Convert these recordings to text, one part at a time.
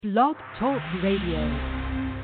Blog Talk Radio.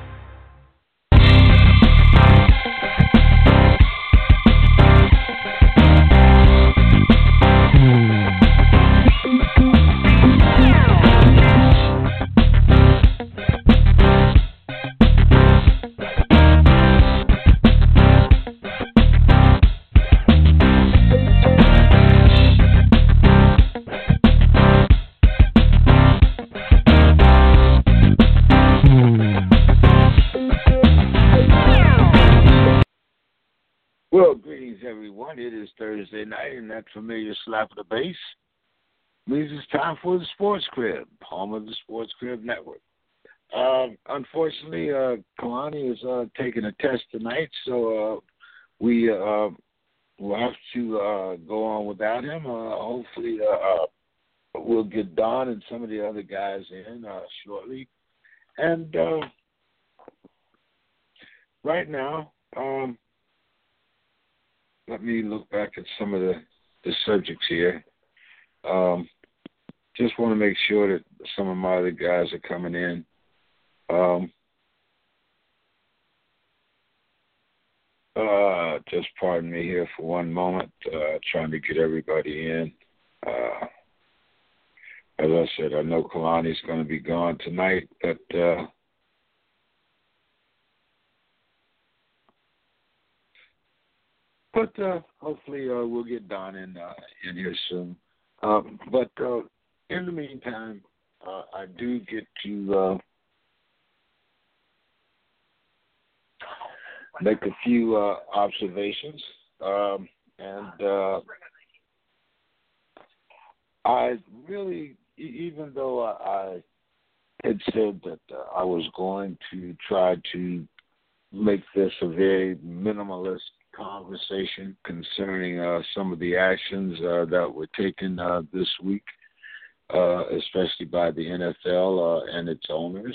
Well, greetings, everyone. It is Thursday night, and that familiar slap of the bass means it's time for the Sports Crib, home of the Sports Crib Network. Unfortunately, Kalani is taking a test tonight, so we will have to go on without him. Hopefully, we'll get Don and some of the other guys in shortly. And right now, let me look back at some of the subjects here. Just want to make sure that some of my other guys are coming in. Just pardon me here for one moment, trying to get everybody in. As I said, I know Kalani's going to be gone tonight, but hopefully we'll get Don in here soon. But in the meantime, I do get to make a few observations. And I really, even though I had said that I was going to try to make this a very minimalist conversation concerning some of the actions that were taken this week, especially by the NFL and its owners.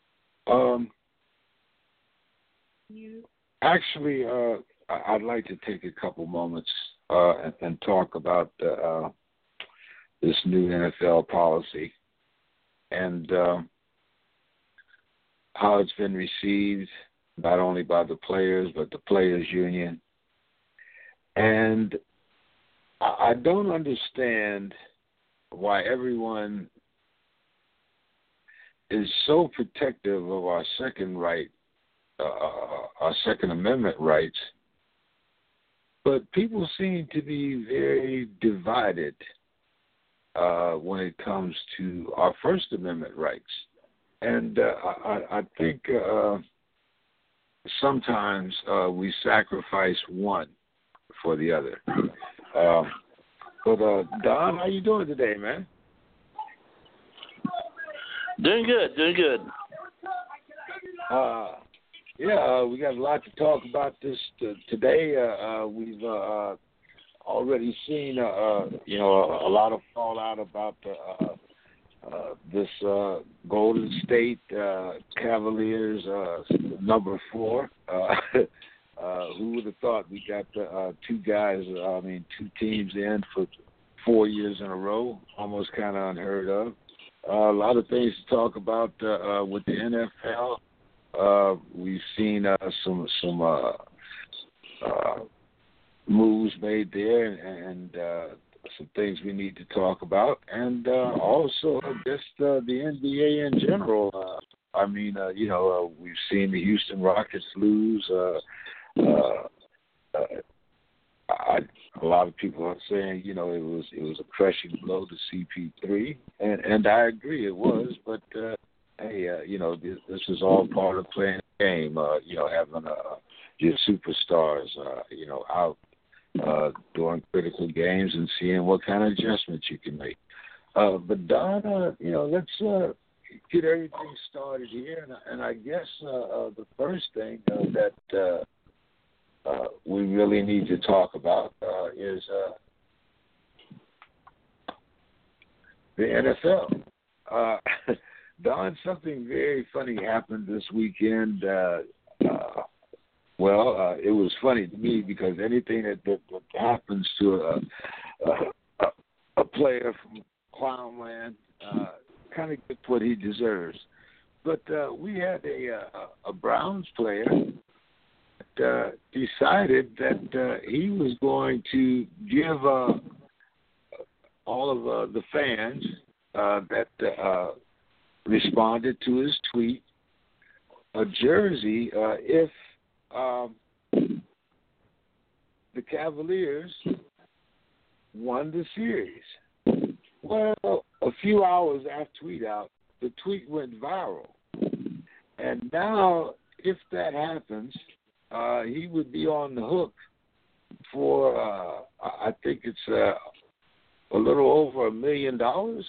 Actually, I'd like to take a couple moments and talk about this new NFL policy and how it's been received, not only by the players, but the players' union. And I don't understand why everyone is so protective of our second right, our Second Amendment rights, but people seem to be very divided when it comes to our First Amendment rights. And I think sometimes we sacrifice one for the other. But Don, how you doing today, man? Doing good. Yeah, we got a lot to talk about this today. We've already seen, a lot of fallout about this Golden State Cavaliers number 4. Who would have thought we got two teams in for 4 years in a row? Almost kind of unheard of. A lot of things to talk about with the NFL. We've seen some moves made there, and some things we need to talk about, and also just the NBA in general. We've seen the Houston Rockets lose. A lot of people are saying, it was a crushing blow to CP3, and I agree it was. But this is all part of playing the game. Having your superstars, out during critical games and seeing what kind of adjustments you can make. But Don, let's get everything started here, and I guess the first thing that we really need to talk about is the NFL. Don, something very funny happened this weekend. It was funny to me because anything that happens to a player from Clownland kind of gets what he deserves. but we had a Browns player that decided that he was going to give all of the fans that responded to his tweet a jersey if the Cavaliers won the series. Well, a few hours after tweet out, the tweet went viral. And now, if that happens, he would be on the hook for, I think it's a little over $1 million.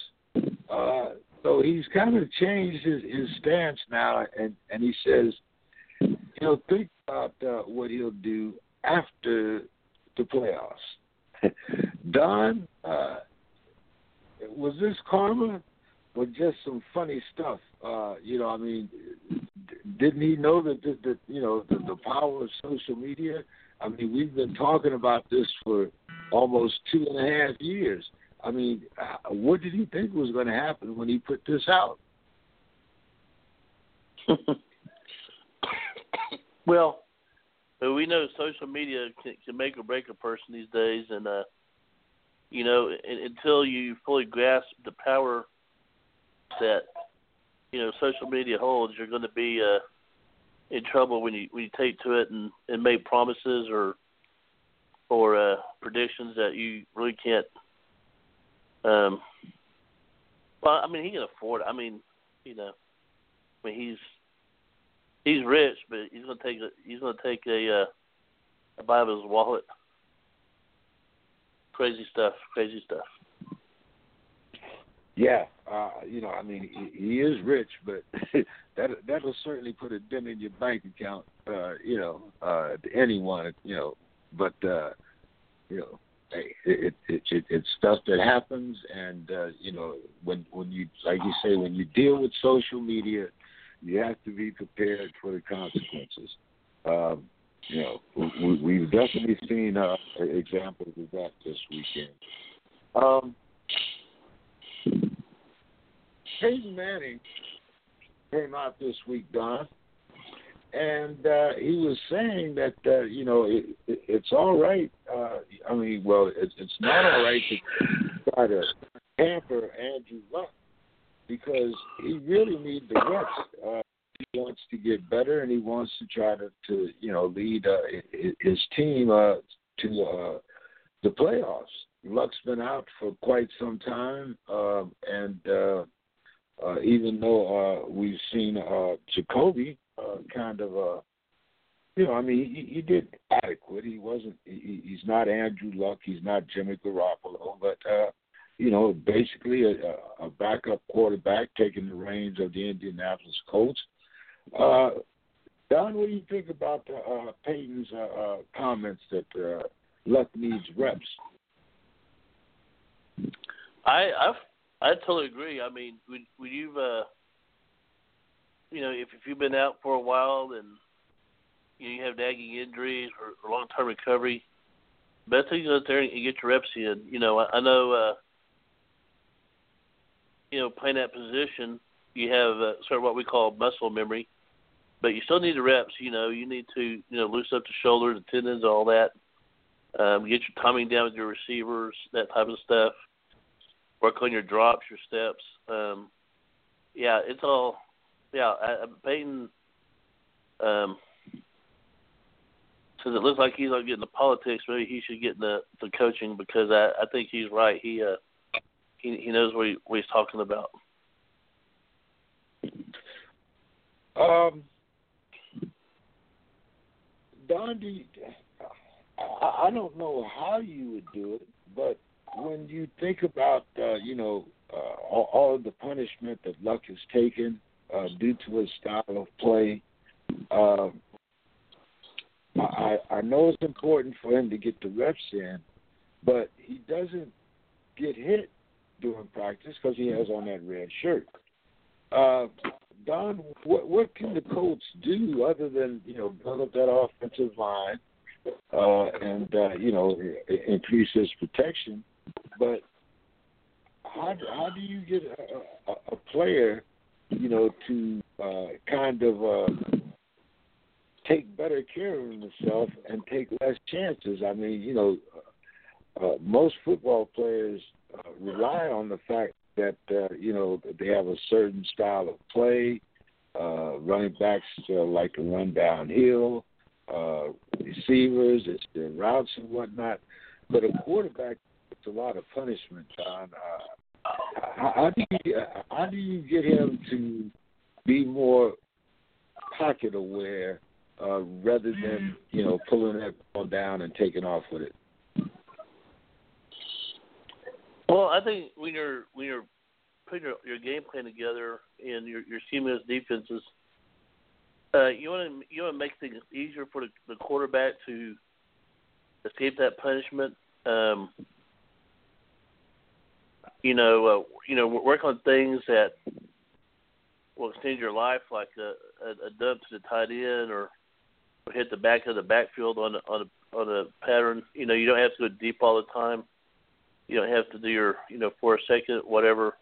So he's kind of changed his stance now, and he says he'll think about what he'll do after the playoffs. Don, was this karma or just some funny stuff? I mean, didn't he know that the power of social media? I mean, we've been talking about this for almost 2.5 years. I mean, what did he think was going to happen when he put this out? Well, we know social media can make or break a person these days, and until you fully grasp the power that social media holds, you're going to be in trouble when you take to it and make promises or predictions that you really can't. Well, I mean, he can afford it. I mean, he's rich, but he's going to take a bite of his wallet. Crazy stuff. Yeah, I mean, he is rich, but that'll certainly put a dent in your bank account, to anyone, But hey, it's stuff that happens, and when you, like you say, when you deal with social media, you have to be prepared for the consequences. We've definitely seen examples of that this weekend. Peyton Manning came out this week, Don, and he was saying that it's all right. It's not all right to try to hamper Andrew Luck because he really needs the reps. He wants to get better, and he wants to try to lead his team to the playoffs. Luck's been out for quite some time, and even though we've seen Jacoby kind of, he did adequate. He wasn't. He's not Andrew Luck. He's not Jimmy Garoppolo, but basically a backup quarterback taking the reins of the Indianapolis Colts. Don, what do you think about Peyton's comments that Luck needs reps? I totally agree. I mean, when you've if you've been out for a while and you have nagging injuries or long-term recovery, best thing to go out there and get your reps in. I know playing that position, you have sort of what we call muscle memory, but you still need the reps. You need to loosen up the shoulder, the tendons, all that. Get your timing down with your receivers, that type of stuff. Work on your drops, your steps. It's all. Peyton says it looks like he's not getting the politics. Maybe he should get in the coaching because I think he's right. He knows what he's talking about. Don, I don't know how you would do it, but when you think about all of the punishment that Luck has taken due to his style of play, I know it's important for him to get the reps in, but he doesn't get hit during practice because he has on that red shirt. Don, what can the Colts do other than build up that offensive line and increase his protection? But how do you get a player to kind of take better care of himself and take less chances. I mean, most football players rely on the fact that, they have a certain style of play. Running backs like to run downhill. Receivers, it's their routes and whatnot. But a quarterback gets a lot of punishment, Don. How do you get him to be more pocket aware rather than pulling that ball down and taking off with it? Well, I think when you're putting your game plan together and your scheme as defenses, you want to make things easier for the quarterback to escape that punishment. Work on things that will extend your life, like a dump to the tight end or hit the back of the backfield on a pattern. You don't have to go deep all the time. You don't have to do your, for a second, whatever.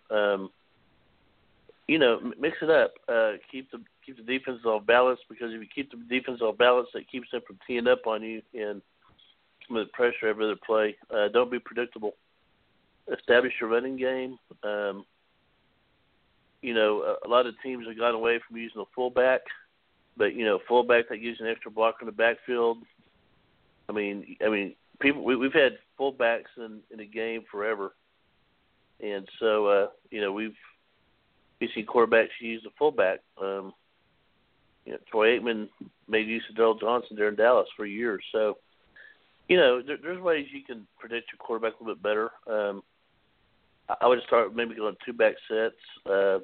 Mix it up. Keep the defense off balance, because if you keep the defense off balance, it keeps them from teeing up on you and some of the pressure every other play. Don't be predictable. Establish your running game. A lot of teams have gone away from using a fullback, but fullback that gives an extra block in the backfield. I mean, people we've had fullbacks in the game forever, and so we've seen quarterbacks use the fullback. Troy Aikman made use of Darrell Johnson there in Dallas for years. So there's ways you can predict your quarterback a little bit better. I would start maybe going 2-back sets.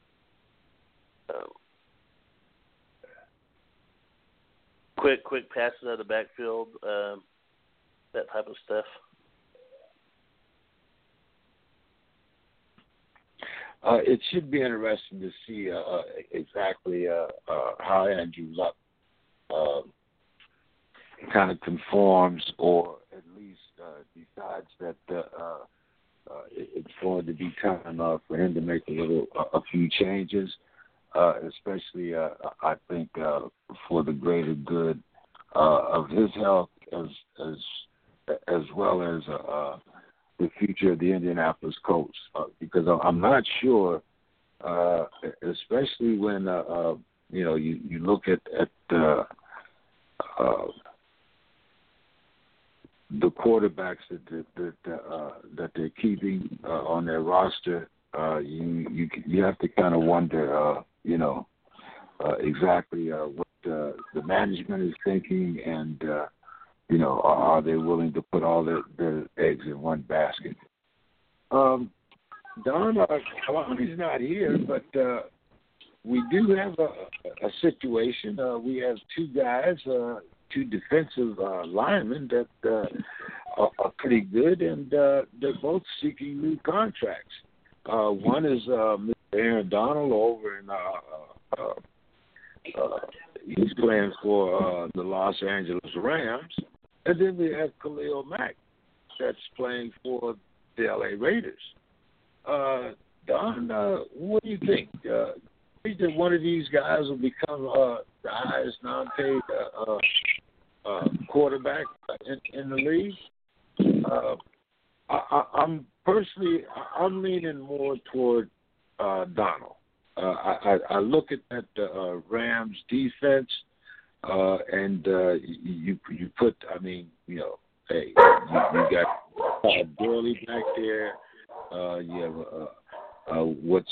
Quick passes out of the backfield, that type of stuff. It should be interesting to see exactly how Andrew Luck kind of conforms, or at least decides that it's going to be time for him to make a few changes, especially I think for the greater good of his health as well as the future of the Indianapolis Colts, because I'm not sure, especially when you look at the quarterbacks that they're keeping on their roster. You have to kind of wonder, exactly what the management is thinking, and are they willing to put all their eggs in one basket? Don, Kalani's not here, but we do have a situation. We have two guys, two defensive linemen that are pretty good, and they're both seeking new contracts. One is Mr. Aaron Donald over in he's playing for the Los Angeles Rams. And then we have Khalil Mack that's playing for the L.A. Raiders. Don, what do you think? Do you think that one of these guys will become the highest non-paid quarterback in the league? I'm leaning more toward Donald. I look at the Rams defense, and you put, hey, you got Todd Gurley back there. You have what's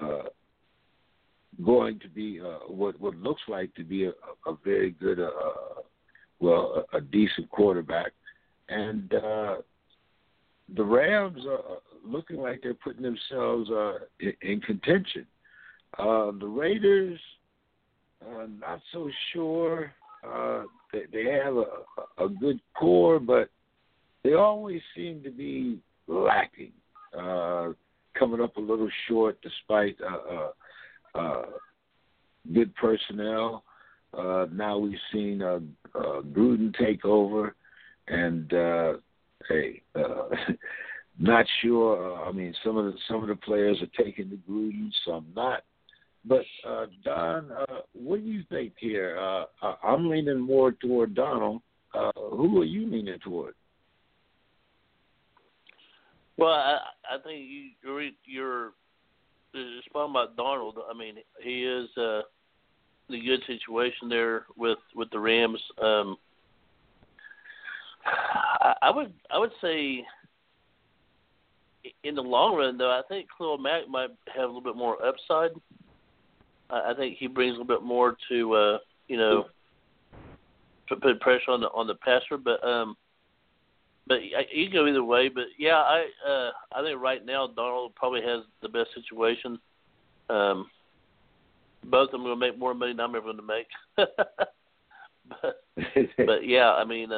going to be what looks like to be a very good, a decent quarterback, and the Rams are looking like they're putting themselves in contention. The Raiders, not so sure. They have a good core, but they always seem to be lacking, coming up a little short despite good personnel. Now we've seen Gruden take over, and not sure. Some of the players are taking to Gruden, some not. But Don, what do you think here? I'm leaning more toward Donald. Who are you leaning toward? Well, I think you're speaking about Donald. I mean, he is in a good situation there with the Rams. I would say in the long run, though, I think Khalil Mack might have a little bit more upside. I think he brings a little bit more to put pressure on the passer, but you can go either way. But yeah, I think right now Donald probably has the best situation. Both of them are going to make more money than I'm ever going to make. but yeah, I mean,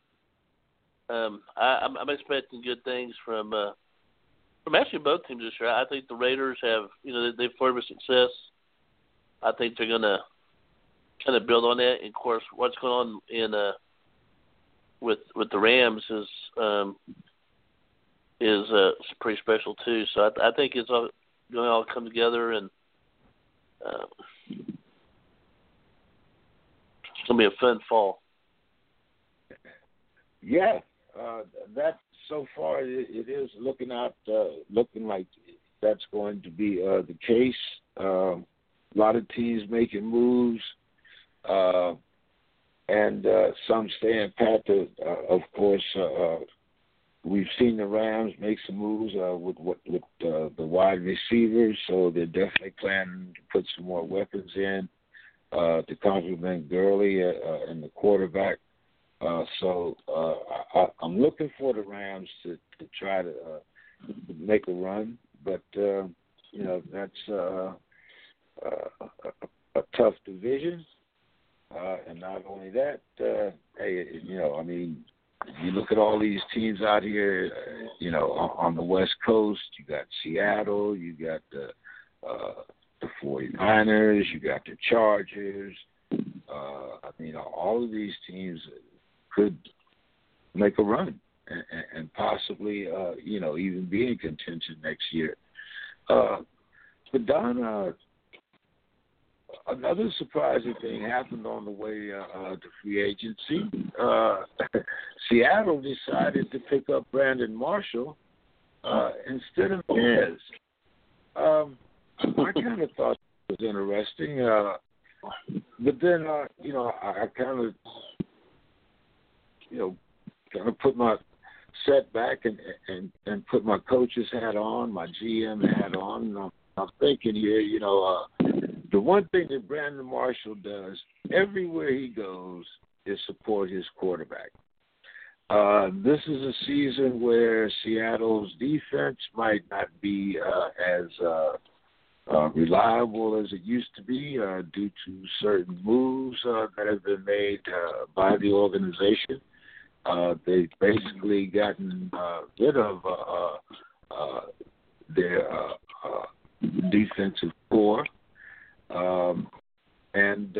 I'm expecting good things from actually both teams this year. I think the Raiders have, they've flirted with success. I think they're going to kind of build on that. And of course, what's going on with the Rams is pretty special too. So I think it's all going to all come together, and it's going to be a fun fall. Yeah, that so far it is looking like that's going to be the case. A lot of teams making moves, and some staying pat. Of course, we've seen the Rams make some moves with the wide receivers, so they're definitely planning to put some more weapons in to complement Gurley and the quarterback. So I'm looking for the Rams to try to make a run, but that's a tough division, and not only that, I mean, you look at all these teams out here, on the West Coast. You got Seattle, you got the 49ers, you got the Chargers. I mean, all of these teams could make a run and possibly, even be in contention next year. But Don, another surprising thing happened on the way to free agency. Seattle decided to pick up Brandon Marshall instead of Dez. I kind of thought it was interesting, but then I kind of put my set back and put my coach's hat on, my GM hat on, and I'm thinking here, the one thing that Brandon Marshall does everywhere he goes is support his quarterback. This is a season where Seattle's defense might not be as reliable as it used to be due to certain moves that have been made by the organization. They've basically gotten rid of their defensive core. And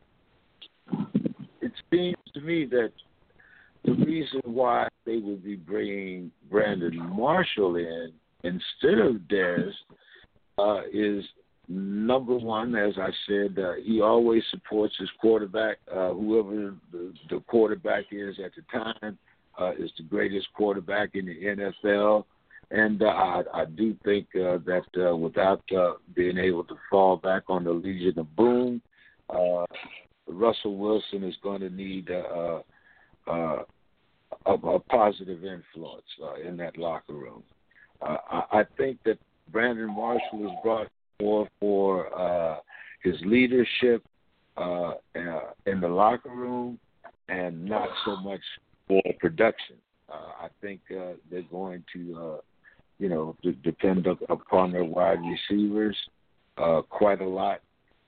it seems to me that the reason why they would be bringing Brandon Marshall in instead of Dez is, number one, as I said, he always supports his quarterback. Whoever the quarterback is at the time is the greatest quarterback in the NFL. And I do think that without being able to fall back on the Legion of Boom, Russell Wilson is going to need a positive influence in that locker room. I think that Brandon Marshall is brought more for his leadership in the locker room and not so much for production. I think they're going to depend upon their wide receivers quite a lot.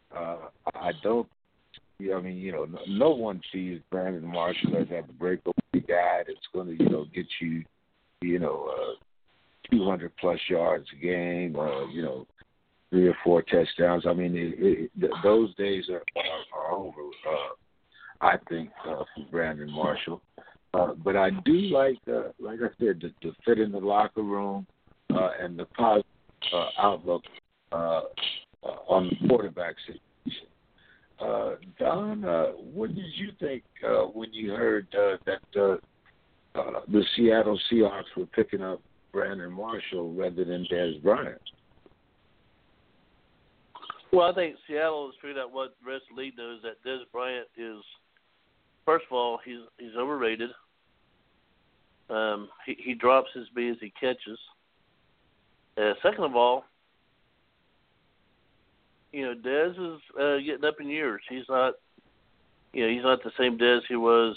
No one sees Brandon Marshall as that breakaway guy that's going to, get you, 200 plus yards a game, 3 or 4 touchdowns. I mean, those days are over, I think, for Brandon Marshall. But I do like I said, the fit in the locker room and the positive outlook on the quarterback situation. Don, what did you think when you heard that the Seattle Seahawks were picking up Brandon Marshall rather than Dez Bryant? Well, I think Seattle has figured out what the rest of the league knows, that Dez Bryant is, first of all, he's overrated. He drops as big as he catches. Second of all, Dez is getting up in years. He's not the same Dez he was,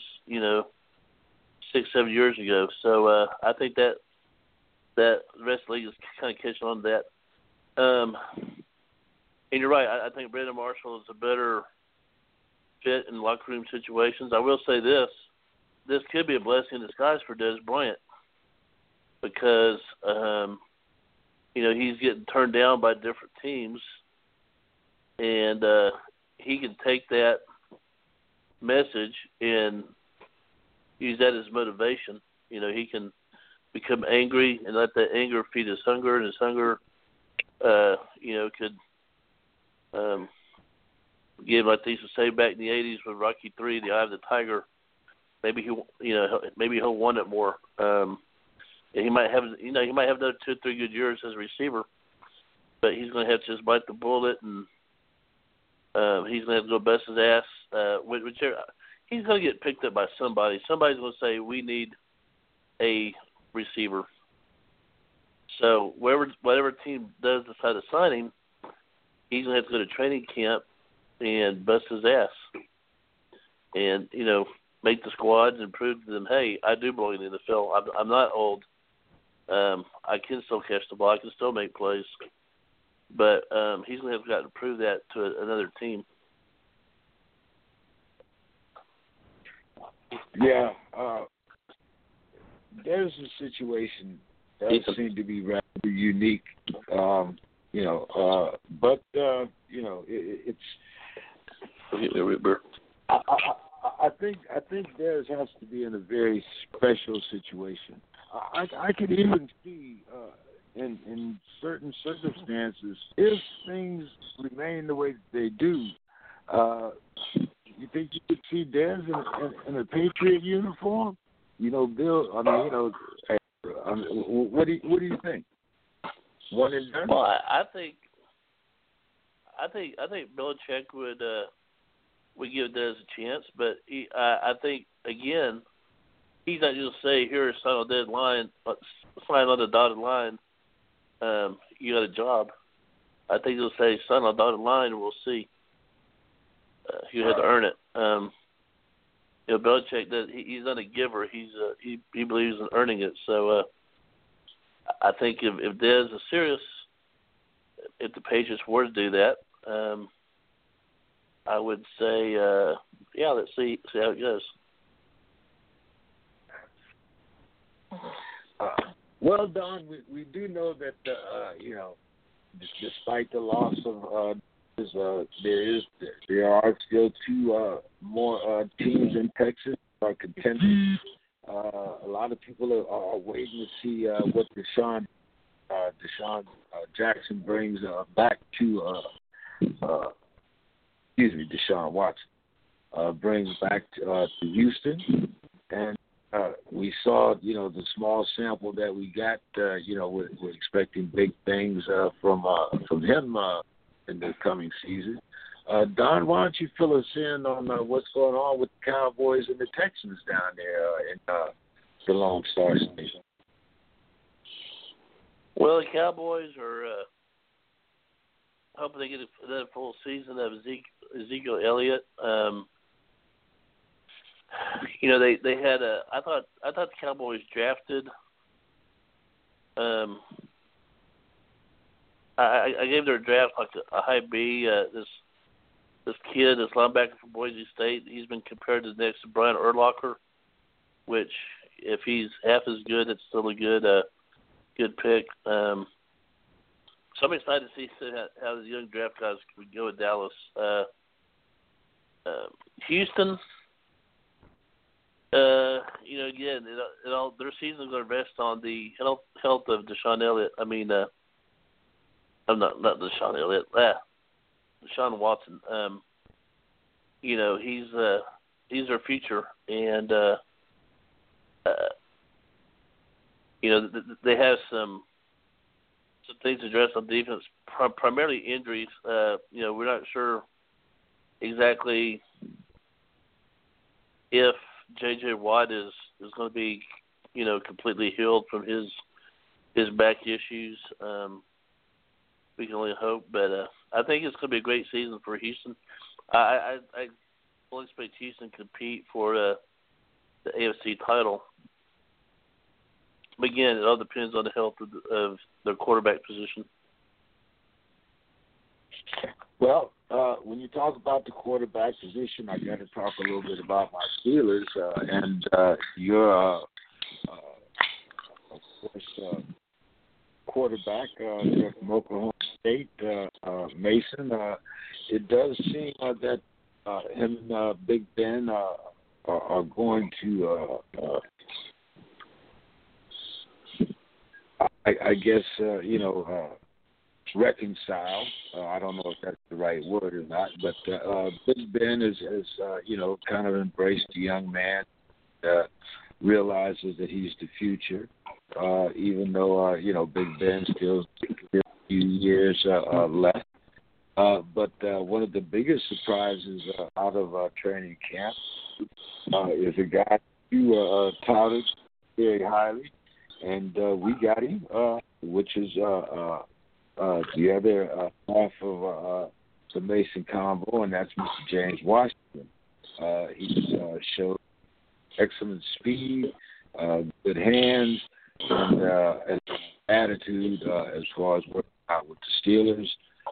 6-7 years ago. So I think that the rest of the league is kind of catching on to that. And you're right. I think Brandon Marshall is a better fit in locker room situations. I will say this could be a blessing in disguise for Dez Bryant because, he's getting turned down by different teams, and he can take that message and use that as motivation. He can become angry and let that anger feed his hunger, and his hunger, could give, like they used to say back in the 80s with Rocky III, the eye of the tiger. Maybe he'll want it more. He might have another 2-3 good years as a receiver, but he's going to have to just bite the bullet, and he's going to have to go bust his ass. He's going to get picked up by somebody. Somebody's going to say, we need a receiver. So whatever team does decide to sign him, he's going to have to go to training camp and bust his ass and, make the squads and prove to them, hey, I do belong in the NFL. I'm not old. I can still catch the ball. I can still make plays. But he's going to have to prove that to another team. Yeah. There's a situation that seems to be rather unique, but it's. I think theirs has to be in a very special situation. I could even see in certain circumstances, if things remain the way that they do, you think you could see Dez in a Patriot uniform? Bill. What do you think? One and done? Well, I think Belichick would give Dez a chance, but I think again, he's not going to say, "Here, sign on the dotted line. You got a job." I think he'll say, "Sign on the dotted line, and we'll see." You had to earn it. Belichick he's not a giver. He believes in earning it. So I think if Dez is serious, if the Patriots were to do that, I would say, let's see how it goes. Well, Don, we do know that despite the loss of there are still two more teams in Texas that are contending. A lot of people are waiting to see what Deshaun Jackson brings back to. Deshaun Watson brings back to Houston, and we saw the small sample that we got. We're expecting big things from him in the coming season. Don, why don't you fill us in on what's going on with the Cowboys and the Texans down there in the Lone Star State? Well, the Cowboys are hoping they get another full season of Ezekiel Elliott. They had I thought the Cowboys drafted. I gave their draft like a high B. This kid, this linebacker from Boise State, he's been compared to the next Brian Urlacher, which if he's half as good, it's still a good pick. So I'm excited to see how the young draft guys would go with Dallas. Houston, again, their season's going to rest on the health of Deshaun Elliott. I mean, I'm not Deshaun Elliott. Deshaun Watson. He's their future, and they have some things to address on defense, primarily injuries. We're not sure exactly if J.J. Watt is going to be, completely healed from his back issues. We can only hope, but I think it's going to be a great season for Houston. I fully expect Houston to compete for the AFC title. But again, it all depends on the health of their quarterback position. Well, when you talk about the quarterback position, I got to talk a little bit about my Steelers and your, of course, quarterback from Oklahoma State, Mason. It does seem that him and Big Ben are going to, I guess, reconcile. I don't know if that's the right word or not, but Big Ben has kind of embraced the young man, realizes that he's the future, even though, Big Ben still has a few years left. But one of the biggest surprises out of training camp is a guy you touted very highly, and we got him, which is the other half of the Mason combo, and that's Mr. James Washington. He's showed excellent speed, good hands, and an attitude as far as working out with the Steelers.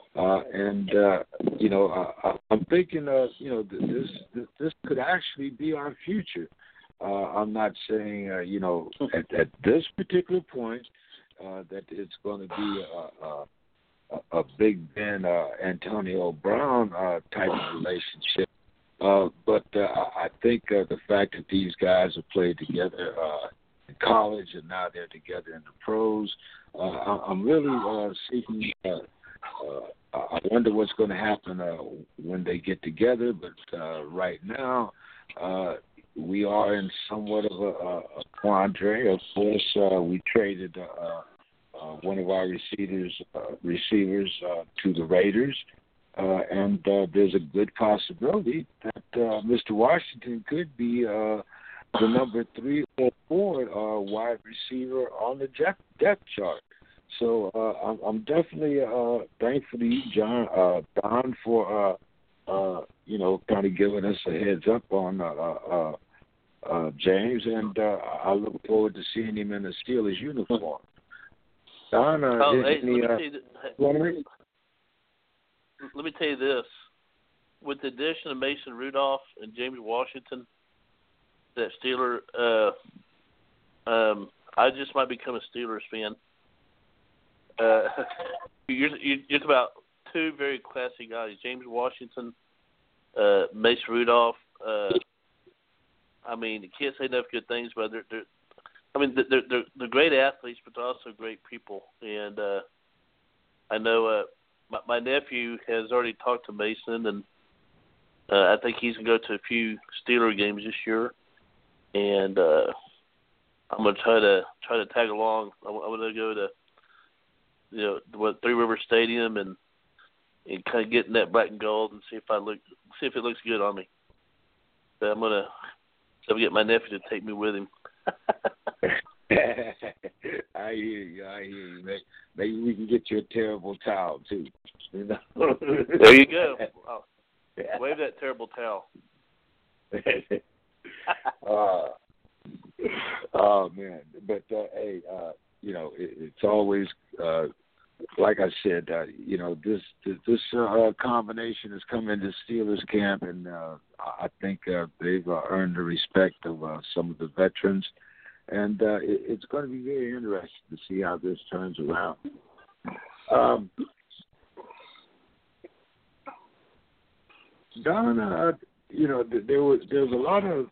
I'm thinking, this could actually be our future. I'm not saying, at this particular point that it's going to be a Big Ben, Antonio Brown type of relationship. But I think the fact that these guys have played together in college and now they're together in the pros, I'm really seeking. I wonder what's going to happen when they get together. But right now, we are in somewhat of a quandary. Of course, we traded one of our receivers to the Raiders. And there's a good possibility that Mr. Washington could be the number 3 or 4 wide receiver on the depth chart. So I'm definitely thankful to you, Don, for kind of giving us a heads up on James, and I look forward to seeing him in a Steelers uniform. Don, let me tell you this. With the addition of Mason Rudolph and James Washington, that Steeler, I just might become a Steelers fan. You're talking about 2 very classy guys, James Washington, Mason Rudolph. I mean, you can't say enough good things about they're great athletes, but they're also great people. And I know my nephew has already talked to Mason, and I think he's going to go to a few Steeler games this year. And I'm going to try to tag along. I'm going to go to Three River Stadium and kind of get in that black and gold and see if it looks good on me. But I'm going to get my nephew to take me with him. I hear you. Maybe we can get you a terrible towel too. There you go. Wave that terrible towel. Oh man, but hey, it's always like I said, this combination has come into Steelers camp, and I think they've earned the respect of some of the veterans, and it's going to be very interesting to see how this turns around. Don, there was a lot of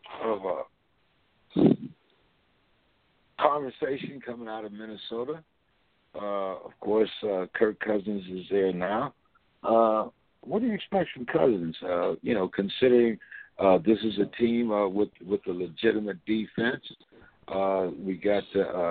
conversation coming out of Minnesota. Of course, Kirk Cousins is there now. what do you expect from Cousins? Considering this is a team with a legitimate defense, we got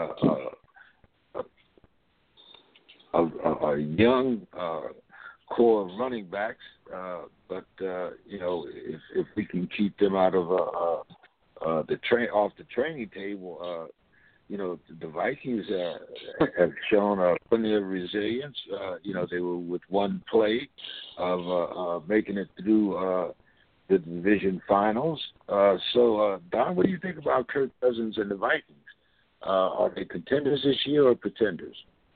a young core of running backs, but if we can keep them out of off the training table. The Vikings have shown plenty of resilience. They were with one play of making it through the division finals. So, Don, what do you think about Kirk Cousins and the Vikings? Are they contenders this year or pretenders?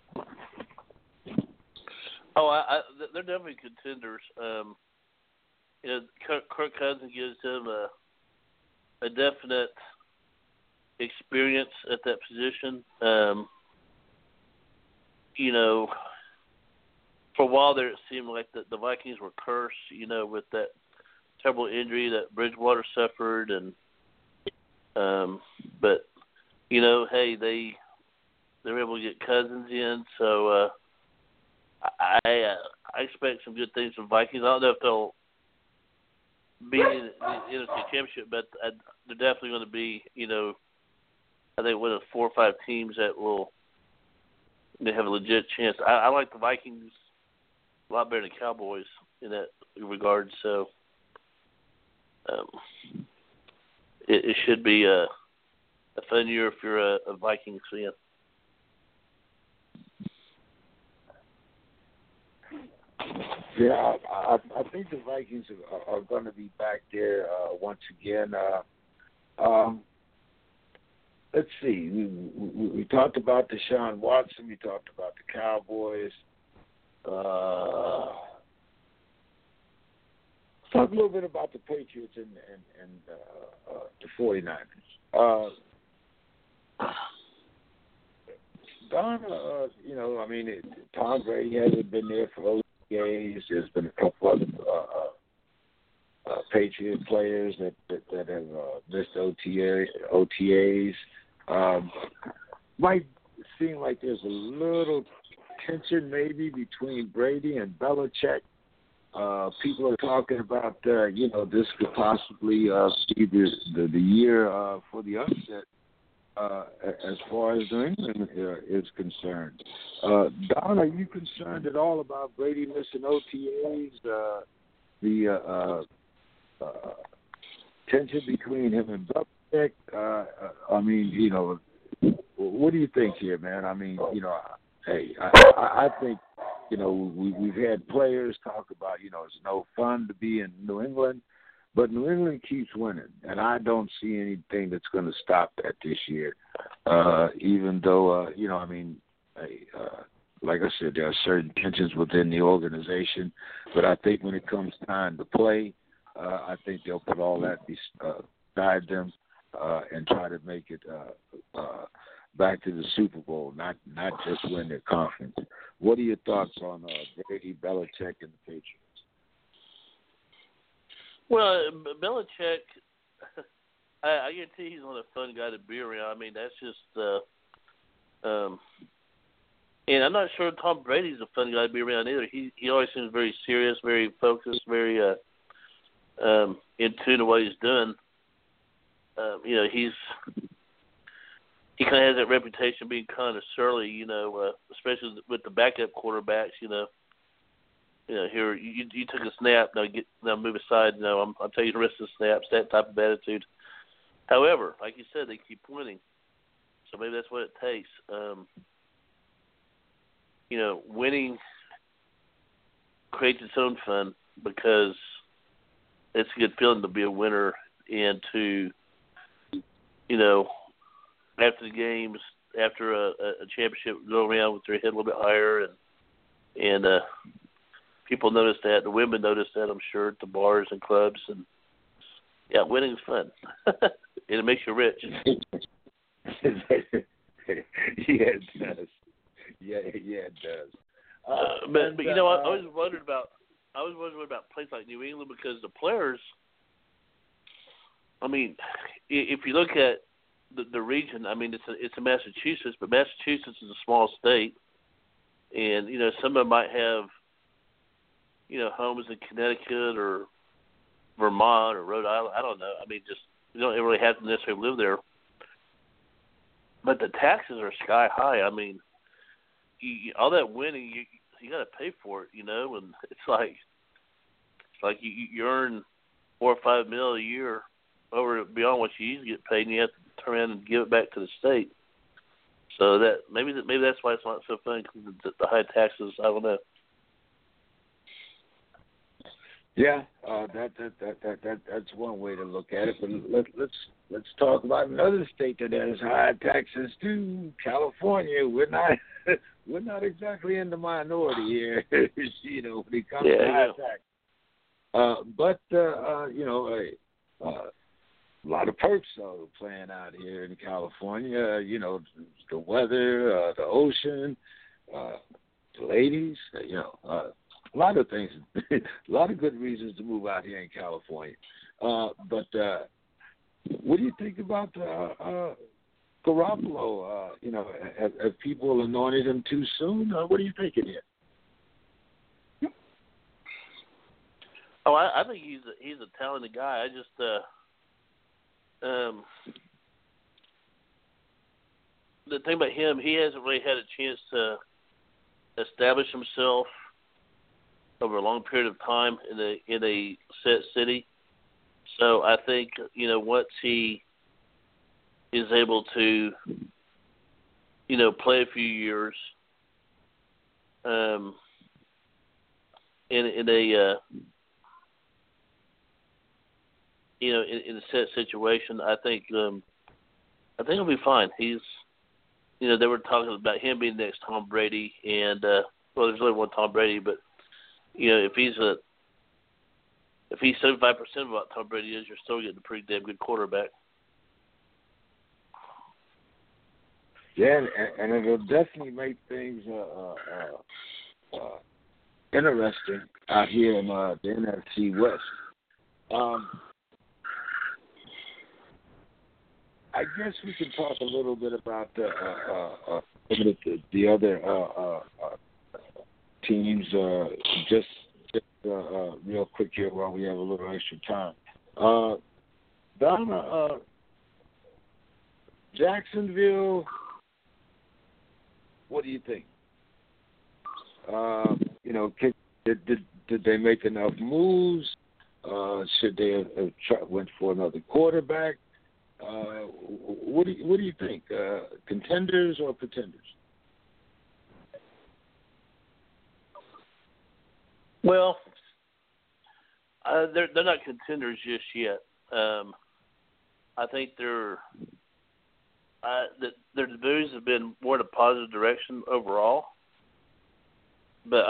They're definitely contenders. Kirk Cousins gives them a definite experience at that position. For a while there, it seemed like the Vikings were cursed, with that terrible injury that Bridgewater suffered, and but hey, they were able to get Cousins in, so I expect some good things from Vikings. I don't know if they'll be in the NFC Championship, but they're definitely going to be, I think one of the 4 or 5 teams that will have a legit chance. I like the Vikings a lot better than the Cowboys in that regard. So it should be a fun year if you're a Vikings fan. Yeah, I think the Vikings are going to be back there once again. Let's see. We talked about Deshaun Watson. We talked about the Cowboys. Talk a little bit about the Patriots and the 49ers. Don, Tom Brady hasn't been there for OTAs. There's been a couple other Patriot players that have missed OTAs. Might seem like there's a little tension maybe between Brady and Belichick. People are talking about, this could possibly be the year for the upset as far as New England is concerned. Don, are you concerned at all about Brady missing OTAs? The tension between him and Belichick? What do you think here, man? I think, we've had players talk about, it's no fun to be in New England, but New England keeps winning, and I don't see anything that's going to stop that this year. Even though, like I said, there are certain tensions within the organization, but I think when it comes time to play, I think they'll put all that beside them and try to make it back to the Super Bowl, not just win their conference. What are your thoughts on Brady, Belichick, and the Patriots? Well, Belichick, I guarantee he's not a fun guy to be around. That's just and I'm not sure Tom Brady's a fun guy to be around either. He always seems very serious, very focused, very in tune to what he's doing. He kind of has that reputation of being kind of surly, especially with the backup quarterbacks. Here you took a snap, now move aside. I'll tell you the rest of the snaps. That type of attitude. However, like you said, they keep winning, so maybe that's what it takes. Winning creates its own fun because it's a good feeling to be a winner and to, after the games, after a championship, go around with their head a little bit higher, and people notice that. The women notice that, I'm sure, at the bars and clubs, and winning's fun. It makes you rich. It does. Yeah, it does. But I was wondering about places like New England because the players. If you look at the region, it's a Massachusetts, but Massachusetts is a small state, and some of them might have homes in Connecticut or Vermont or Rhode Island. I don't know. I mean, just you don't really have to necessarily live there. But the taxes are sky high. I mean, all that winning, you got to pay for it, and it's like you earn $4 or $5 million a year over beyond what you usually get paid, and you have to turn around and give it back to the state. So that maybe that's why it's not so fun, because the high taxes. I don't know. Yeah, that's one way to look at it. But let's talk about another state that has high taxes too, California. We're not exactly in the minority here, when it comes to high tax. But a lot of perks are playing out here in California. The weather, the ocean, the ladies. A lot of things, a lot of good reasons to move out here in California. But what do you think about Garoppolo? Have people anointed him too soon? What are you thinking here? Oh, I think he's a talented guy. I just the thing about him, he hasn't really had a chance to establish himself over a long period of time in a set city. So I think, once he is able to, play a few years in a set situation, I think he'll be fine. He's, they were talking about him being the next Tom Brady, and there's only one Tom Brady, but if he's 75% of what Tom Brady is, you're still getting a pretty damn good quarterback. Yeah, and it'll definitely make things interesting out here in the NFC West. I guess we can talk a little bit about the other teams, just real quick here while we have a little extra time. Donna, Jacksonville, what do you think? Did they make enough moves? Should they have went for another quarterback? What do you think? Contenders or pretenders? Well, they're not contenders just yet. I think their moves have been more in a positive direction overall, but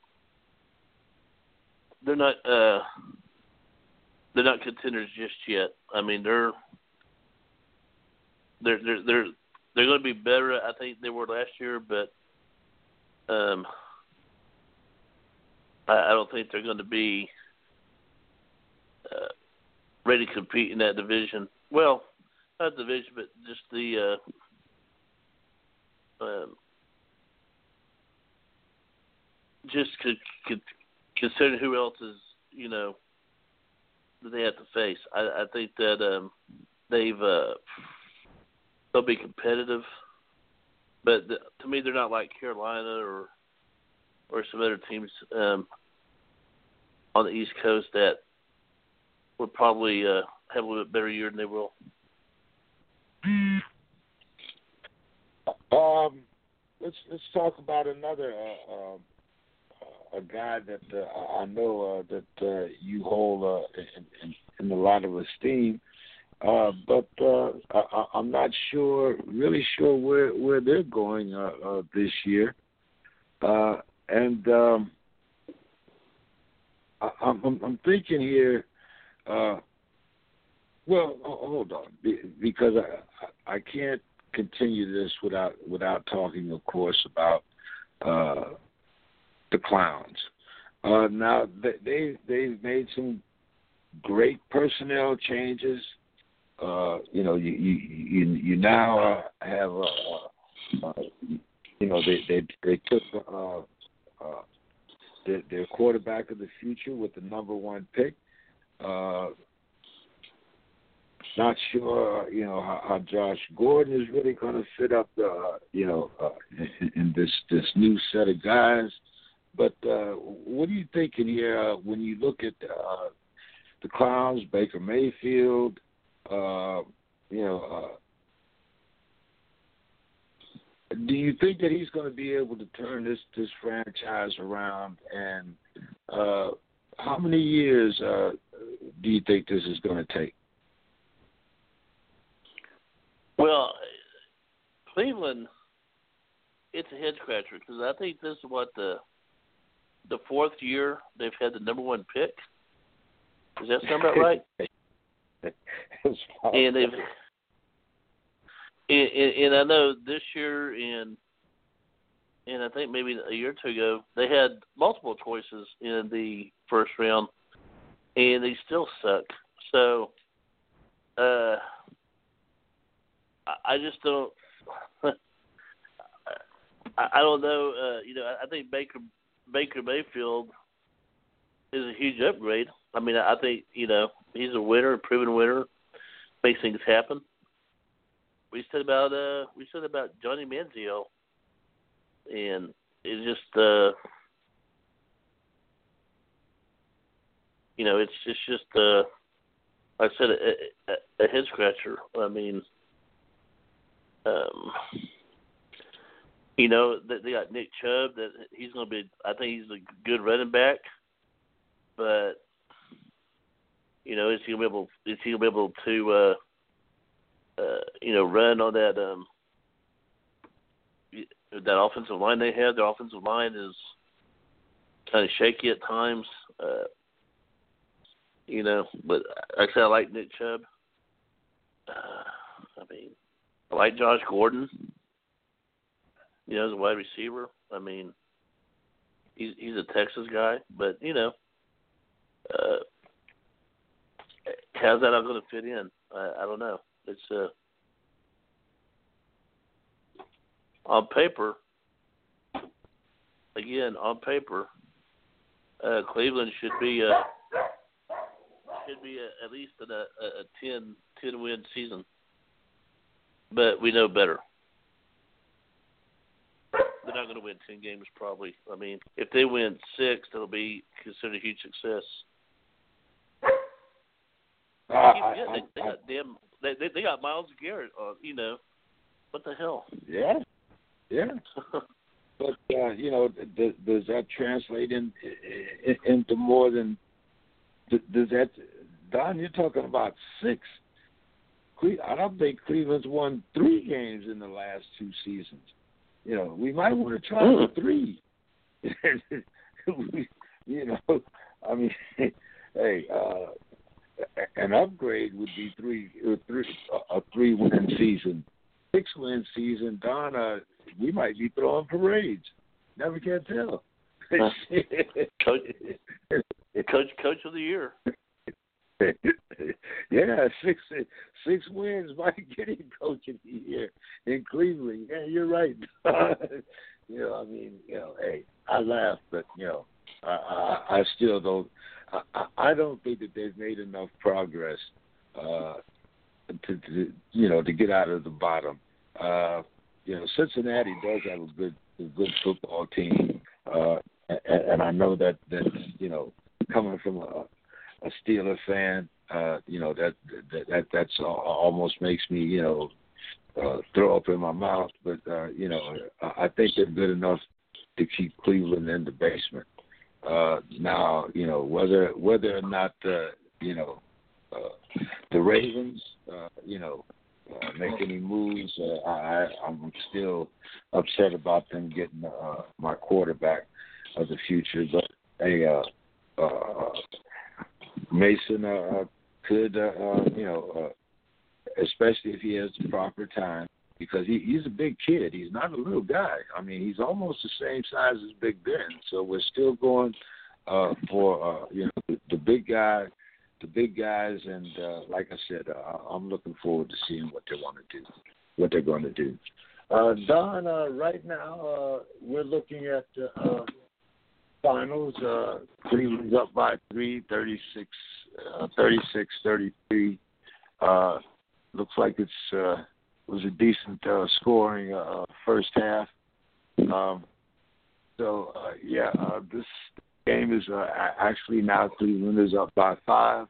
they're not contenders just yet. I mean, they're going to be better, I think, they were last year, but I don't think they're going to be ready to compete in that division. Well, not division, but just the considering who else is, that they have to face. I think that they'll be competitive, but to me, they're not like Carolina or some other teams on the East Coast that would probably have a little bit better year than they will. Let's talk about another a guy that I know that you hold in a lot of esteem, but I'm not really sure where they're going this year, and I'm thinking here. Well, hold on, because I can't continue this without talking, of course, about the Clowns. Now they've made some great personnel changes. You now have they took their quarterback of the future with the number 1 pick. Not sure, how Josh Gordon is really going to fit up, in this new set of guys. But what are you thinking here when you look at the Clowns, Baker Mayfield, do you think that he's going to be able to turn this franchise around? And how many years do you think this is going to take? Well, Cleveland, it's a head scratcher because I think this is what the 4th year they've had the number 1 pick. Does that sound about right? And they've, and I know this year and I think maybe a year or two ago they had multiple choices in the first round, and they still suck. So, I just don't. I don't know. I think Baker Mayfield is a huge upgrade. I mean, I think he's a winner, a proven winner, makes things happen. We said about Johnny Manziel, and it's just it's just like I said, a head scratcher. I mean. They got Nick Chubb. That he's going to be. I think he's a good running back, but is he going to be able? Is he going to be able to? Run on that that offensive line they have. Their offensive line is kind of shaky at times. But like I said, I like Nick Chubb. I like Josh Gordon, as a wide receiver. I mean, he's a Texas guy, but, how's that all going to fit in? I don't know. It's on paper, Cleveland should be at least a 10-win season. But we know better. They're not going to win 10 games, probably. I mean, if they win 6, that'll be considered a huge success. They got Myles Garrett. What the hell? Yeah. But does that translate into more than? Does that, Don? You're talking about 6. I don't think Cleveland's won 3 games in the last 2 seasons. We might want to try for 3. I mean, hey, an upgrade would be a 3-win season, 6-win season. Don, we might be throwing parades. Never can tell. Coach of the year. Yeah, 6 wins might get him coach of the year in Cleveland. Yeah, you're right. Hey, I laugh, but I still don't. I don't think that they've made enough progress to get out of the bottom. Cincinnati does have a good football team, and I know that coming from a Steeler fan, that's almost makes me, throw up in my mouth. But I think they're good enough to keep Cleveland in the basement. Now, whether or not the Ravens, make any moves, I'm still upset about them getting my quarterback of the future. But hey, Mason could, especially if he has the proper time, because he's a big kid. He's not a little guy. I mean, he's almost the same size as Big Ben. So we're still going for the big guy, the big guys, and like I said, I'm looking forward to seeing what they're going to do. Don, right now we're looking at finals. Cleveland's up by 3, 36-33. Looks like it was a decent scoring first half. This game is actually now Cleveland is up by 5.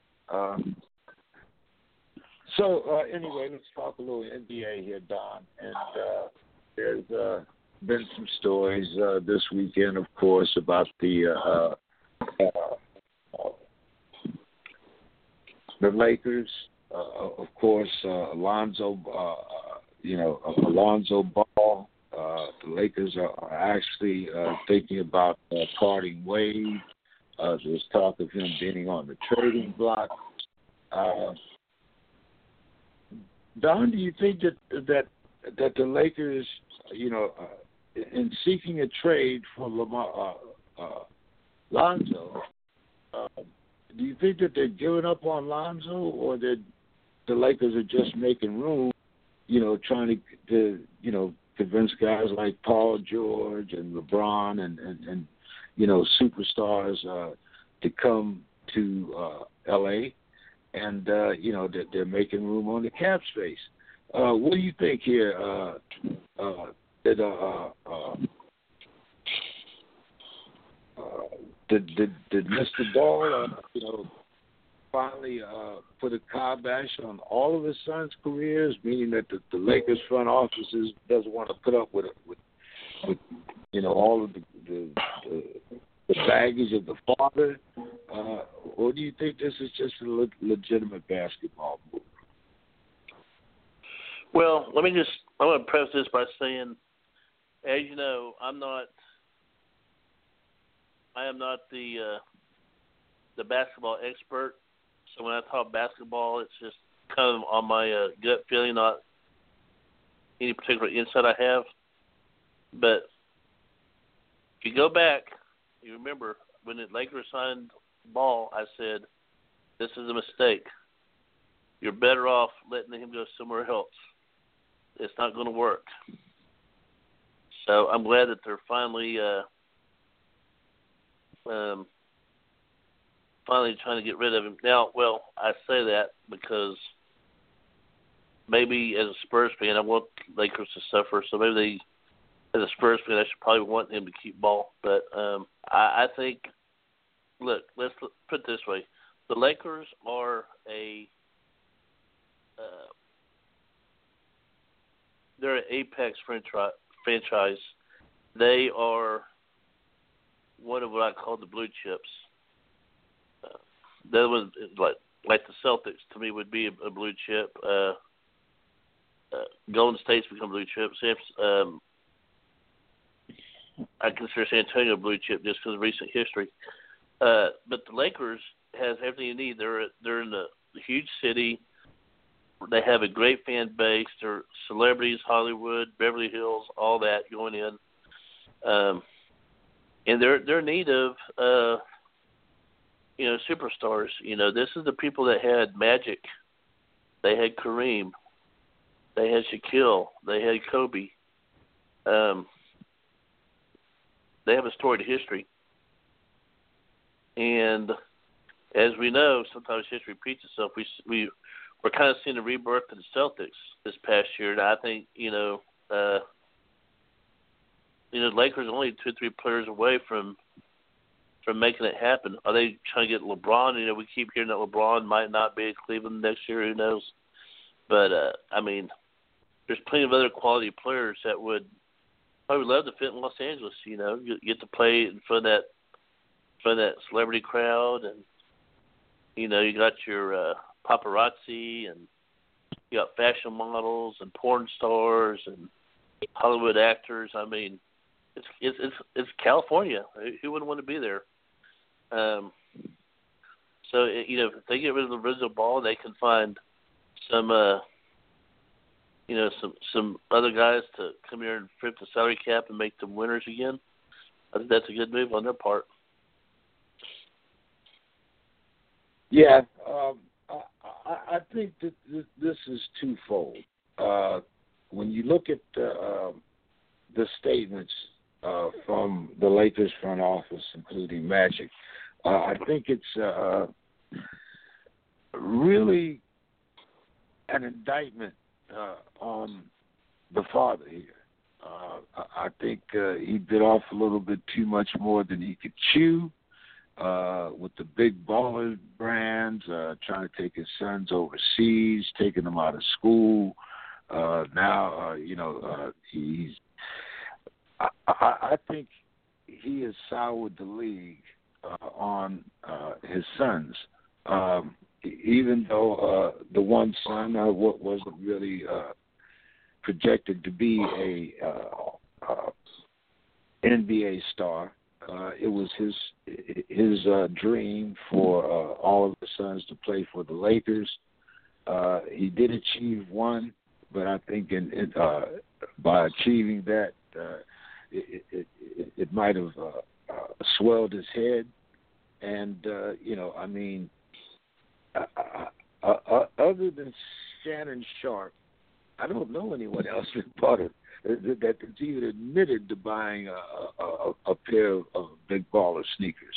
Anyway, let's talk a little NBA here, Don. And there's been some stories this weekend, of course, about the Lakers. Of course, Alonzo Ball. The Lakers are actually thinking about parting ways. There's talk of him being on the trading block. Don, do you think that the Lakers, in seeking a trade for Lonzo, do you think that they're giving up on Lonzo, or that the Lakers are just making room, trying to convince guys like Paul George and LeBron and superstars to come to L.A., and that they're making room on the cap space? What do you think here? Did Mr. Ball, finally put a kibosh on all of his sons' careers, meaning that the Lakers front offices doesn't want to put up with all of the baggage of the father, or do you think this is just a legitimate basketball move? Well, I want to preface this by saying, as you know, I am not the basketball expert. So when I talk basketball, it's just kind of on my gut feeling, not any particular insight I have. But if you go back, you remember when the Lakers signed Ball, I said, this is a mistake. You're better off letting him go somewhere else. It's not going to work. So I'm glad that they're finally trying to get rid of him. Now, well, I say that because maybe as a Spurs fan, I want Lakers to suffer. So maybe as a Spurs fan, I should probably want him to keep Ball. But I think, look, let's put it this way. The Lakers are they're an apex franchise. They are one of what I call the blue chips. That was like the Celtics to me would be a blue chip. Golden State's become blue chip. I consider San Antonio a blue chip just because of recent history. But the Lakers has everything you need. They're in a huge city. They have a great fan base. They're celebrities, Hollywood, Beverly Hills, all that going in. And they're in need of superstars. This is the people that had Magic. They had Kareem. They had Shaquille. They had Kobe. They have a storied history. And as we know, sometimes history repeats itself. We're kind of seeing a rebirth of the Celtics this past year. And I think, the Lakers are only 2 or 3 players away from making it happen. Are they trying to get LeBron? We keep hearing that LeBron might not be in Cleveland next year. Who knows? But, there's plenty of other quality players that would probably love to fit in Los Angeles. You get to play in front of that celebrity crowd, and you got your paparazzi, and you got fashion models and porn stars and Hollywood actors. I mean, it's California. Who wouldn't want to be there? So if they get rid of the Lonzo Ball, they can find some other guys to come here and flip the salary cap and make them winners again. I think that's a good move on their part. Yeah, I think that this is twofold. When you look at the statements from the his front office, including Magic. I think it's really an indictment on the father here. I think he bit off a little bit too much more than he could chew with the big baller brands, trying to take his sons overseas, taking them out of school. Now, he's. I think he has soured the league on his sons. Even though the one son wasn't really projected to be a NBA star, it was his dream for all of the sons to play for the Lakers. He did achieve one, but I think by achieving that, it might have swelled his head. And other than Shannon Sharpe, I don't know anyone else that's even admitted to buying a pair of big baller sneakers.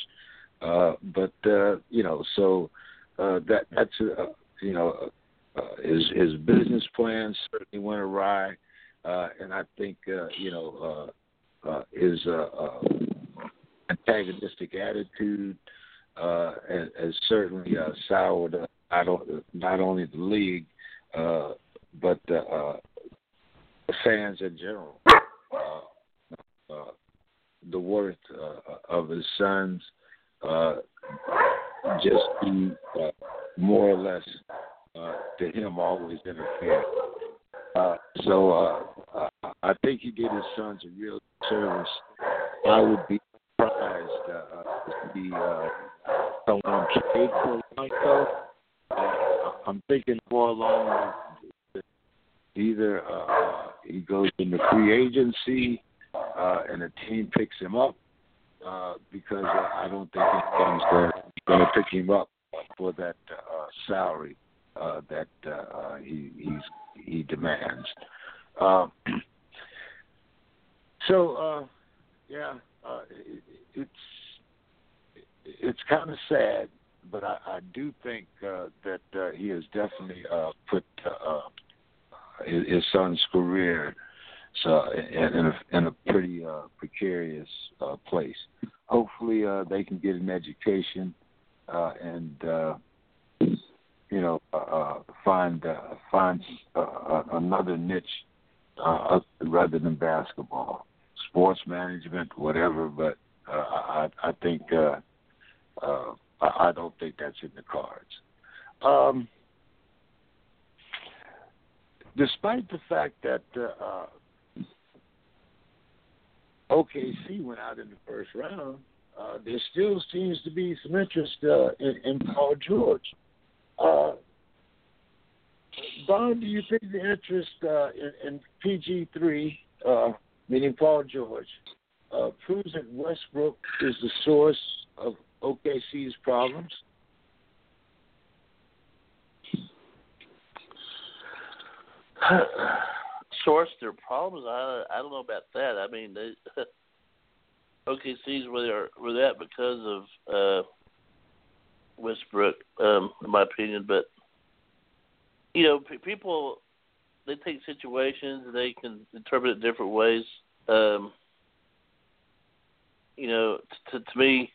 His business plan certainly went awry, and I think his antagonistic attitude has certainly soured not only the league, but the fans in general. The worth of his sons just be more or less to him always interfere. I think he did his sons a real service. I would be surprised to see someone trade for Lonzo. I'm thinking more along either he goes into free agency and a team picks him up because I don't think anyone's going to pick him up for that salary that he demands. It's kind of sad, but I do think that he has definitely put his son's career in a pretty precarious place. Hopefully, they can get an education and find another niche rather than basketball, sports management, whatever. But I think I don't think that's in the cards. Despite the fact that OKC went out in the first round, there still seems to be some interest in Paul George. Don, do you think the interest in PG3, meaning Paul George, proves that Westbrook is the source of OKC's problems? Source their problems? I don't know about that. I mean, OKC's where they're at because of Westbrook, in my opinion. But people, they take situations and they can interpret it different ways. To me,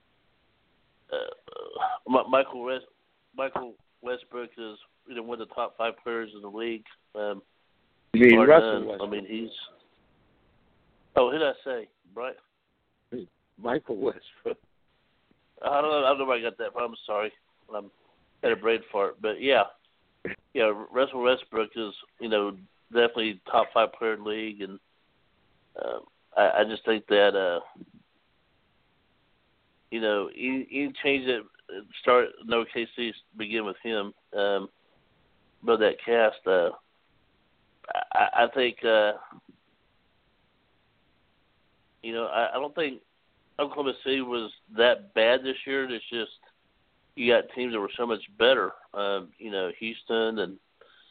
Michael Westbrook is one of the top 5 players in the league. You mean Russell Westbrook? I mean, he's. Oh, who did I say? Right? Michael Westbrook. I don't know if I got that, but I'm sorry. I had a brain fart, but yeah, Russell Westbrook is definitely top 5 player in the league, and I just think that any change that start no OKC begin with him, but that cast, I think I don't think Oklahoma City was that bad this year. It's just you got teams that were so much better. Houston and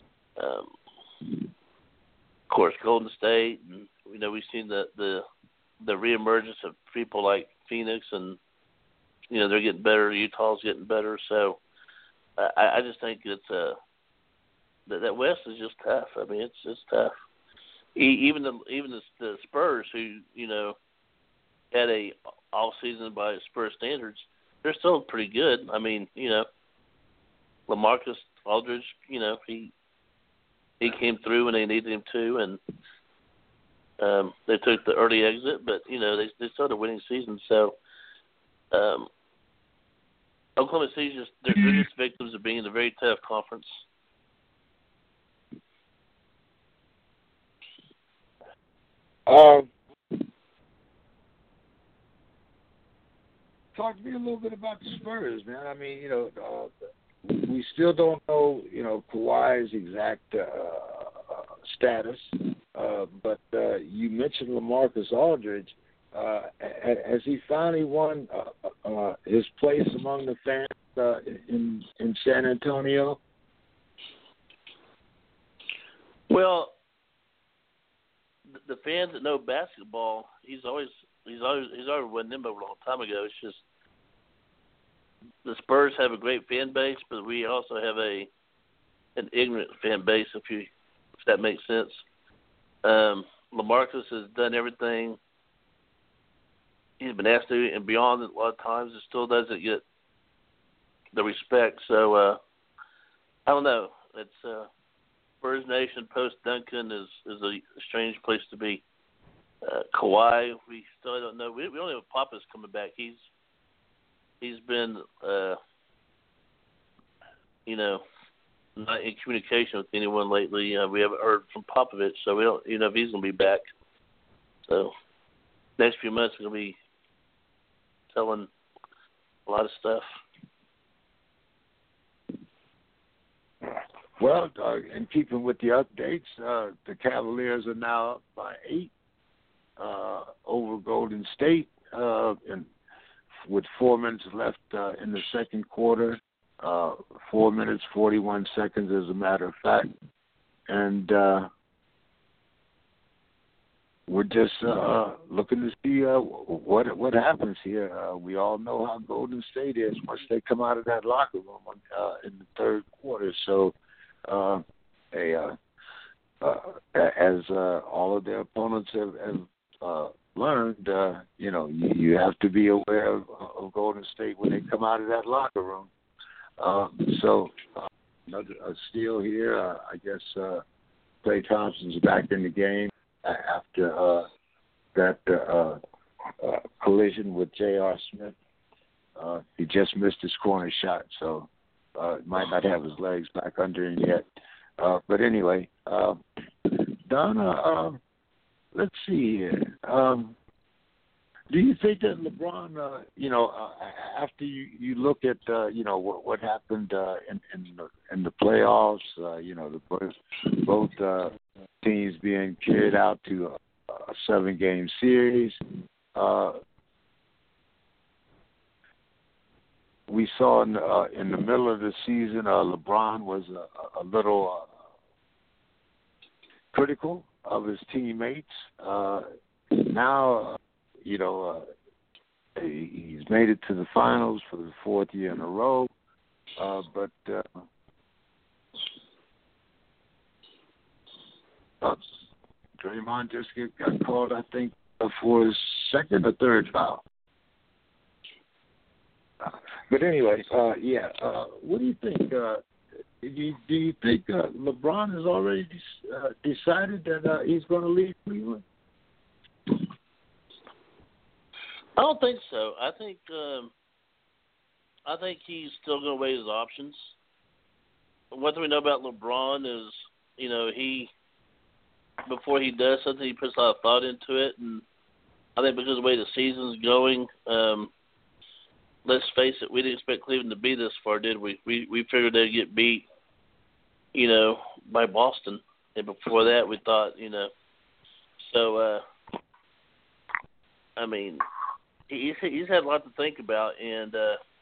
of course Golden State, and we've seen the the reemergence of people like Phoenix, and they're getting better. Utah's getting better. So I just think it's that West is just tough. I mean, it's tough. Even the Spurs, who had a off season by Spurs standards, they're still pretty good. I mean, LaMarcus Aldridge, he came through when they needed him to, and they took the early exit, but they started a winning season. So Oklahoma City's they're just victims of being in a very tough conference. Talk to me a little bit about the Spurs, man. I mean, we still don't know, Kawhi's exact status, but you mentioned LaMarcus Aldridge. Has he finally won his place among the fans in San Antonio? Well, the fans that know basketball, he's already won them over a long time ago. It's just the Spurs have a great fan base, but we also have an ignorant fan base, if that makes sense. LaMarcus has done everything he's been asked to and beyond a lot of times. It still doesn't get the respect. So I don't know. It's Spurs Nation post Duncan is a strange place to be. Kawhi, we still don't know. We don't know if Papa's coming back. He's been not in communication with anyone lately. We haven't heard from Popovich, so we don't if he's going to be back. So next few months we're going to be telling a lot of stuff. Well, in keeping with the updates, the Cavaliers are now up by 8 over Golden State, and with 4 minutes left in the second quarter. 4 minutes, 41 seconds, as a matter of fact. And we're just looking to see what happens here. We all know how Golden State is once they come out of that locker room in the third quarter. So, as all of their opponents have learned, you have to be aware of Golden State when they come out of that locker room. Another steal here. I guess Klay Thompson's back in the game after that collision with J.R. Smith. He just missed his corner shot, so might not have his legs back under him yet. But anyway, Donna, let's see here. Do you think that LeBron, after you look at, what happened in the playoffs, both teams being carried out to a 7-game series, we saw in the middle of the season, LeBron was a little critical of his teammates. Now, he's made it to the finals for the 4th year in a row, but Draymond just got called, I think, for his second or third foul. But anyway, what do you think? Do you think LeBron has already decided that he's going to leave Cleveland? I don't think so. I think he's still going to weigh his options. One thing we know about LeBron is, he before he does something, he puts a lot of thought into it, and I think because of the way the season's going, let's face it, we didn't expect Cleveland to be this far, did we? We figured they'd get beat, by Boston, and before that we thought, so I mean, he's had a lot to think about, and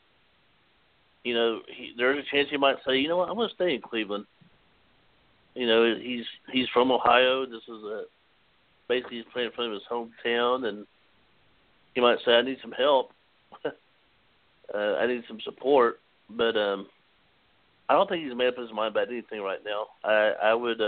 there's a chance he might say, I'm going to stay in Cleveland. He's from Ohio. This is basically he's playing in front of his hometown, and he might say, I need some help. I need some support. But I don't think he's made up his mind about anything right now. I would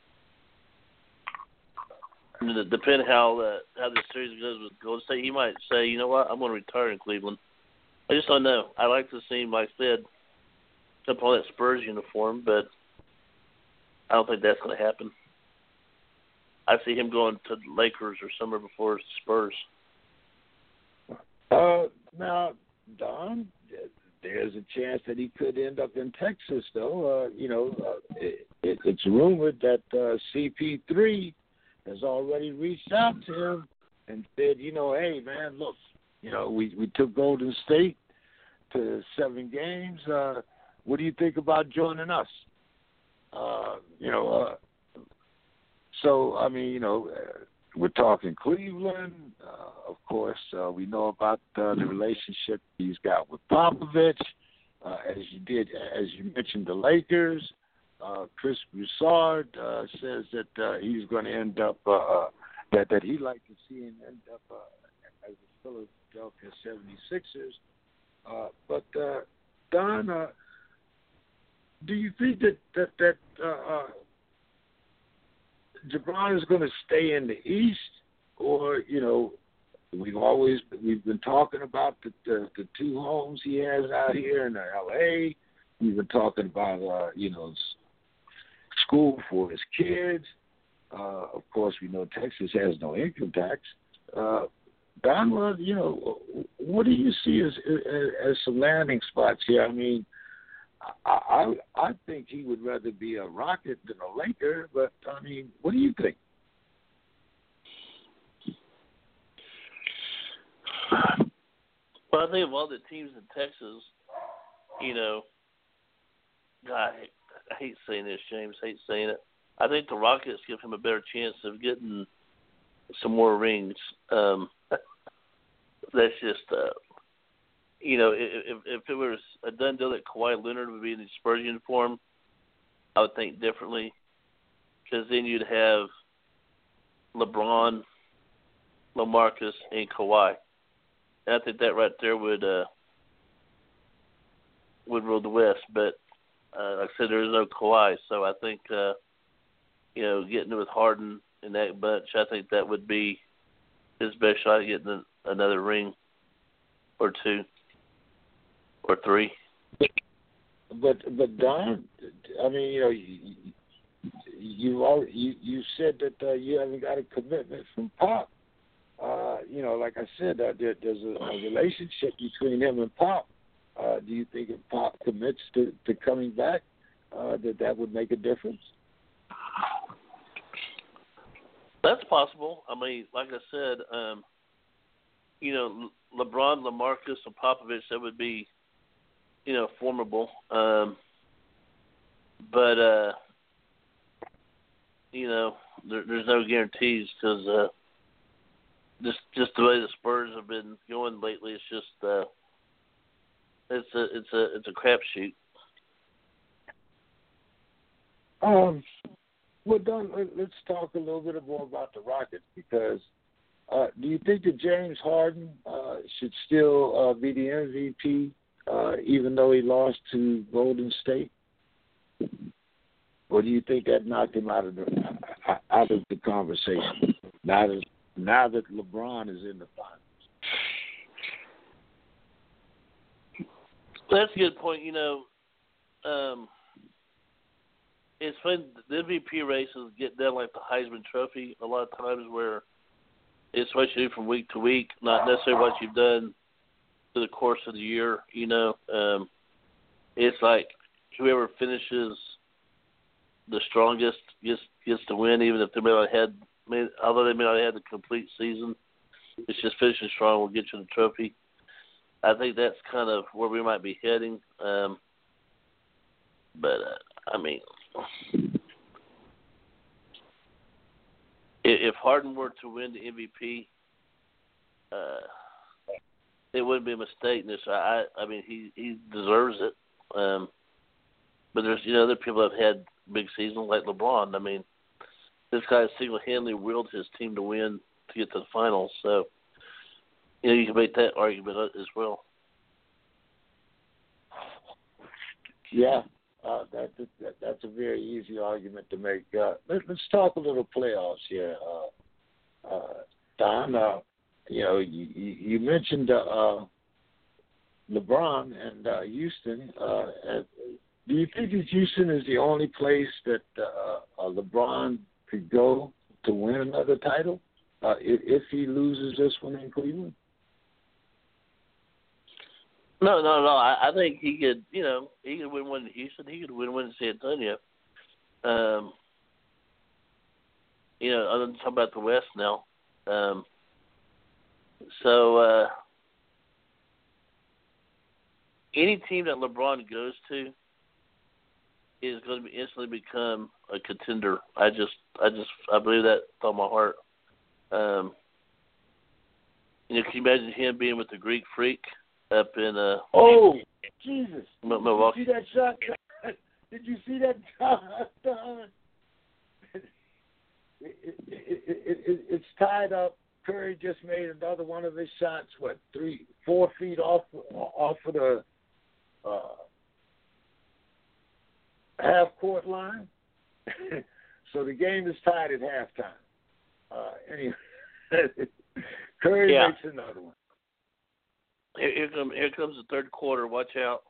depend how this series goes with Golden State. He might say, you know what, I'm going to retire in Cleveland. I just don't know. I like to see him, like I said, up on that Spurs uniform, but I don't think that's going to happen. I see him going to the Lakers or somewhere before Spurs. Now, Don, there's a chance that he could end up in Texas, though. It's rumored that CP3 has already reached out to him and said, hey, man, look, we took Golden State to 7 games. What do you think about joining us? So, I mean, we're talking Cleveland. Of course, we know about the relationship he's got with Popovich. As you mentioned, the Lakers. Chris Broussard says that he's going to end up that he'd like to see him end up as the Philadelphia 76ers. But Don, do you think that LeBron is going to stay in the East, or we've been talking about the 2 homes he has out here in L.A. We've been talking about school for his kids. Of course, we know Texas has no income tax. Don, what do you see as some landing spots here? I mean, I think he would rather be a Rocket than a Laker, but, I mean, what do you think? Well, I think of all the teams in Texas, God, I hate saying this, James, hate saying it. I think the Rockets give him a better chance of getting some more rings. That's just, if it was a done deal that Kawhi Leonard would be in the Spurs uniform, I would think differently. Because then you'd have LeBron, LaMarcus, and Kawhi. And I think that right there would rule the West. But like I said, there is no Kawhi, so I think getting with Harden in that bunch, I think that would be his best shot at getting another ring or 2 or 3. But Don, I mean, you said that you haven't got a commitment from Pop. Like I said, there's a relationship between him and Pop. Do you think if Pop commits to coming back, that would make a difference? That's possible. I mean, like I said, LeBron, LaMarcus, and Popovich, that would be, formidable. But there's no guarantees because just the way the Spurs have been going lately, it's just it's a crapshoot. Well, Don, let's talk a little bit more about the Rockets because do you think that James Harden should still be the MVP even though he lost to Golden State? Or do you think that knocked him out of the conversation now that LeBron is in the finals? That's a good point. It's fun. The MVP races get done like the Heisman Trophy a lot of times where it's what you do from week to week, not necessarily what you've done through the course of the year. It's like whoever finishes the strongest gets to win, even if they although they may not have had the complete season. It's just finishing strong will get you the trophy. I think that's kind of where we might be heading. I mean, if Harden were to win the MVP, it wouldn't be a mistake. I mean, he deserves it. But there's other people that have had big seasons like LeBron. I mean, this guy single-handedly willed his team to win to get to the finals. So You can make that argument as well. Yeah, that's a very easy argument to make. Let's talk a little playoffs here, Don. You mentioned LeBron and Houston. Do you think that Houston is the only place that LeBron could go to win another title if he loses this one in Cleveland? No. I think he could. He could win one in Houston. He could win one in San Antonio. I'm talking about the West now. So any team that LeBron goes to is going to instantly become a contender. I believe that with all my heart. Can you imagine him being with the Greek Freak up in Oh, Jesus! Milwaukee? Did you see that shot? Did you see that shot? It's tied up. Curry just made another one of his shots. 3-4 feet off of the half court line. So the game is tied at halftime. Anyway, Curry makes another one. Here comes the third quarter. Watch out!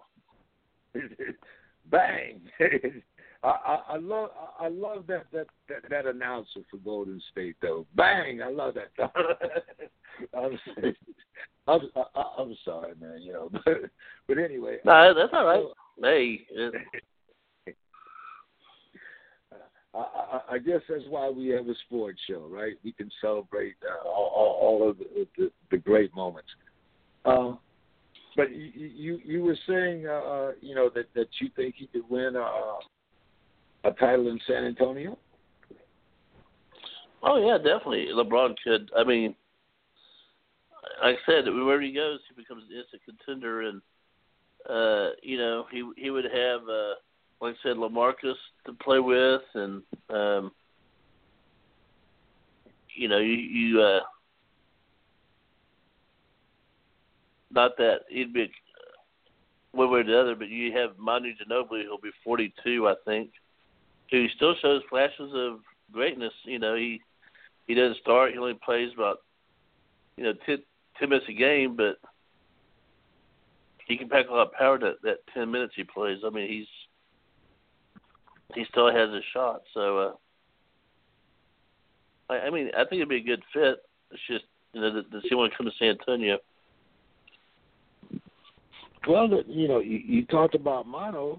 Bang! I love that announcer for Golden State though. Bang! I love that. I'm sorry, man. But anyway. No, that's all right. Hey. I guess that's why we have a sports show, right? We can celebrate all of the great moments. But you were saying, that you think he could win a title in San Antonio? Oh yeah, definitely. LeBron could. I mean, like I said, wherever he goes, he becomes an instant contender, and he would have, like I said, LaMarcus to play with, and not that he'd be one way or the other, but you have Manu Ginobili, who'll be 42, I think, who still shows flashes of greatness. He doesn't start. He only plays about 10 minutes a game, but he can pack a lot of power that 10 minutes he plays. I mean, he still has a shot. So, I think it'd be a good fit. It's just, to see when it comes to San Antonio. Well, you talked about Manu.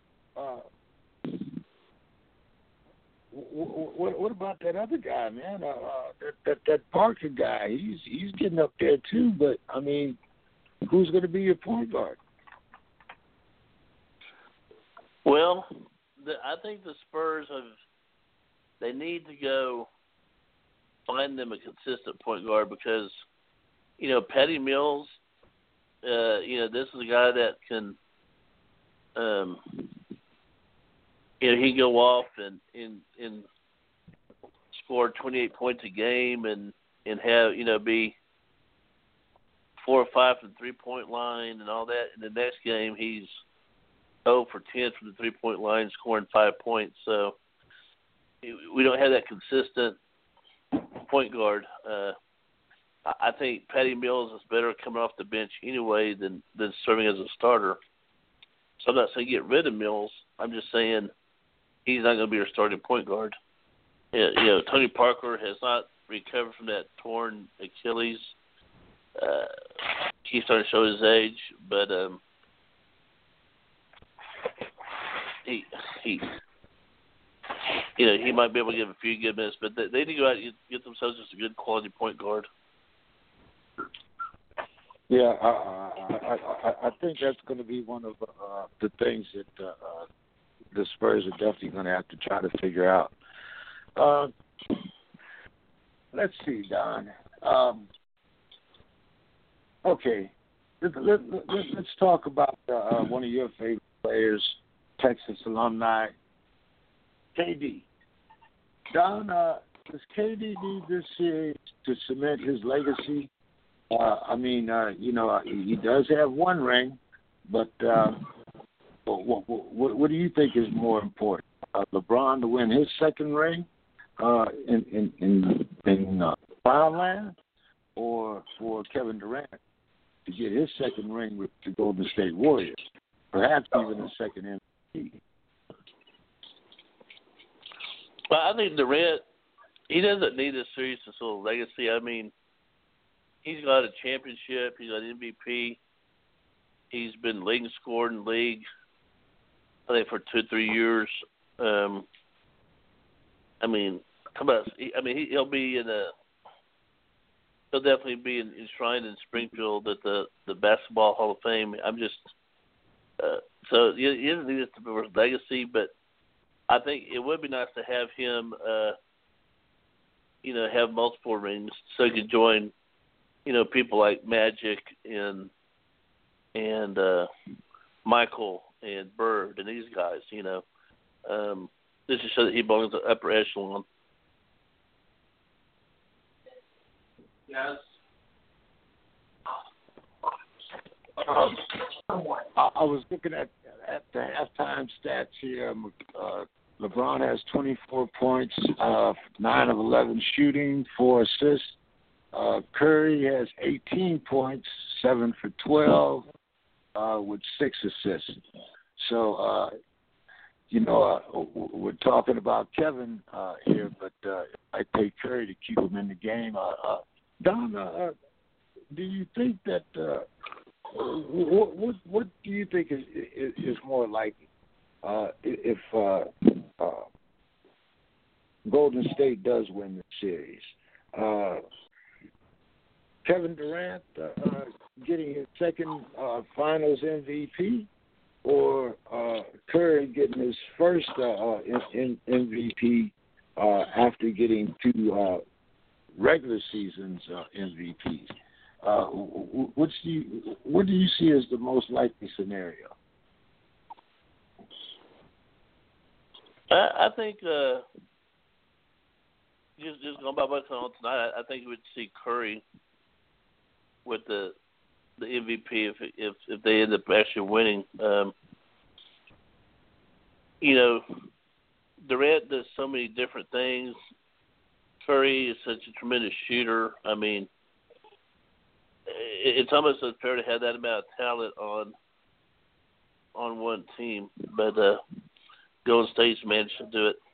What about that other guy, man? That Parker guy. He's getting up there too. But I mean, who's going to be your point guard? Well, I think the Spurs they need to go find them a consistent point guard because, Patty Mills. This is a guy that can, he can go off and score 28 points a game and have, be 4 or 5 from the 3-point line and all that. In the next game, he's 0 for 10 from the 3-point line, scoring 5 points. So we don't have that consistent point guard. I think Patty Mills is better coming off the bench anyway than serving as a starter. So I'm not saying get rid of Mills. I'm just saying he's not going to be your starting point guard. Tony Parker has not recovered from that torn Achilles. He's starting to show his age, but he might be able to give a few good minutes. But they need to go out and get themselves just a good quality point guard. Yeah, I think that's going to be one of the things that the Spurs are definitely going to have to try to figure out. Let's see, Don. Okay, let's talk about one of your favorite players, Texas alumni, KD. Don, does KD need this series to cement his legacy He does have one ring, but what do you think is more important? LeBron to win his second ring in Wildland, or for Kevin Durant to get his second ring with the Golden State Warriors, perhaps even the second MVP? Well, I think Durant, he doesn't need a serious sort of legacy. I mean, he's got a championship. He's got MVP. He's been leading scorer in the league, I think, for 2-3 years. He'll be he'll definitely be enshrined in Springfield at the Basketball Hall of Fame. So he doesn't need it for his legacy, but I think it would be nice to have him, have multiple rings so he could join, people like Magic and Michael and Bird and these guys, This is so that he belongs to the upper echelon. Yes. I was looking at the halftime stats here. LeBron has 24 points, 9 of 11 shooting, 4 assists. Curry has 18 points, 7 for 12, with 6 assists. So, we're talking about Kevin here, but I take Curry to keep him in the game. Don, do you think that what do you think is more likely if Golden State does win the series? Kevin Durant getting his second Finals MVP, or Curry getting his first MVP after getting 2 regular seasons MVPs? What do you see as the most likely scenario? I think just going by what's on tonight, I think you would see Curry with the MVP if they end up actually winning. Durant does so many different things. Curry is such a tremendous shooter. I mean, it's almost unfair to have that amount of talent on one team, but Golden State's managed to do it.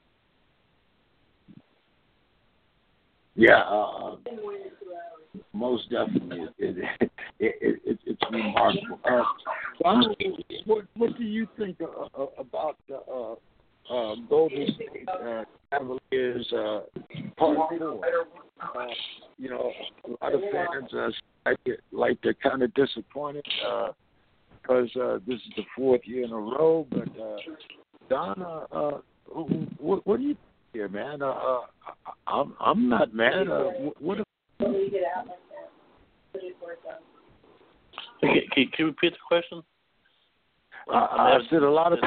Yeah, most definitely. It's remarkable. What do you think about the Golden State Cavaliers Part 4? A lot of fans like they're kind of disappointed because this is the 4th year in a row. But Donna, what do you think here, man? I'm not mad. What? Can you repeat the question? I said a lot of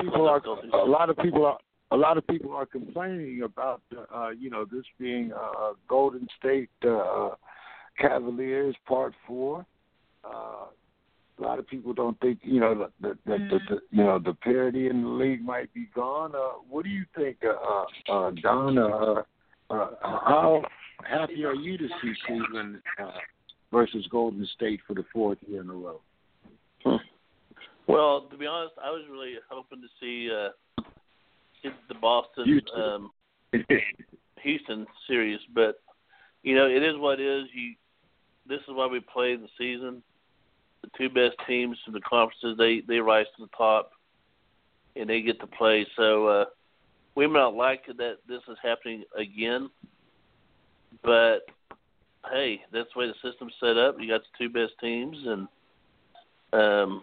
people are complaining about this being Golden State Cavaliers Part 4. A lot of people don't think the parity in the league might be gone. What do you think, Don? How happy are you to see Cleveland versus Golden State for the 4th year in a row? Well, to be honest, I was really hoping to see the Boston Houston series, but it is what it is. This is why we play the season. The 2 best teams in the conferences, they rise to the top, and they get to play. So we may not like that this is happening again, but hey, that's the way the system's set up. You got the 2 best teams, and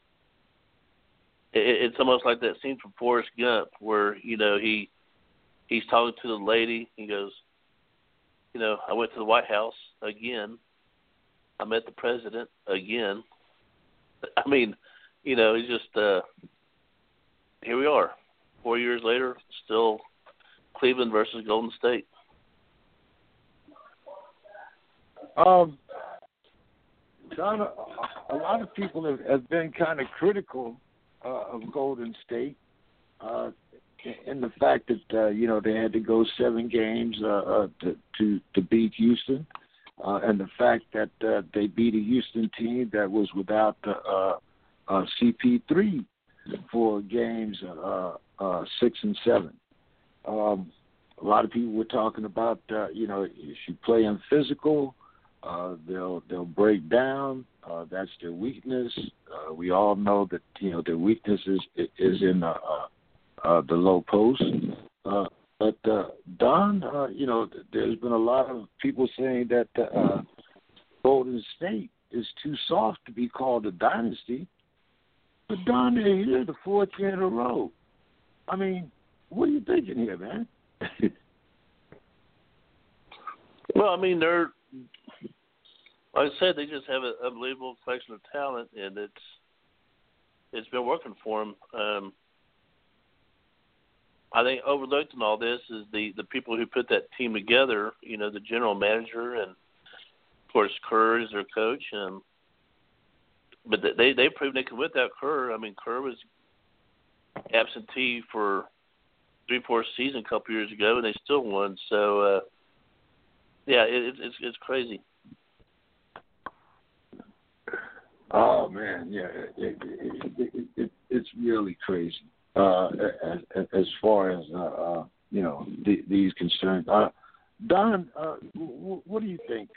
it's almost like that scene from Forrest Gump where he's talking to the lady. He goes, I went to the White House again. I met the president again. I mean, he's just here we are, 4 years later, still Cleveland versus Golden State. Don, a lot of people have been kind of critical of Golden State in the fact that they had to go 7 games to beat Houston, and the fact that they beat a Houston team that was without CP3 for games 6 and 7. A lot of people were talking about if you play them physical, they'll break down. That's their weakness. We all know that their weakness is in the low post. But Don, there's been a lot of people saying that Golden State is too soft to be called a dynasty. But Don, they're here the 4th year in a row. I mean, what are you thinking here, man? Well, I mean, they're, like I said, they just have an unbelievable collection of talent, and it's been working for them. I think overlooked in all this is the people who put that team together. The general manager and, of course, Kerr is their coach. But they proved they could without Kerr. I mean, Kerr was absentee for 3/4 season a couple years ago, and they still won. So, it's crazy. Oh man, yeah, it's really crazy as far as these concerns. Don, what do you think?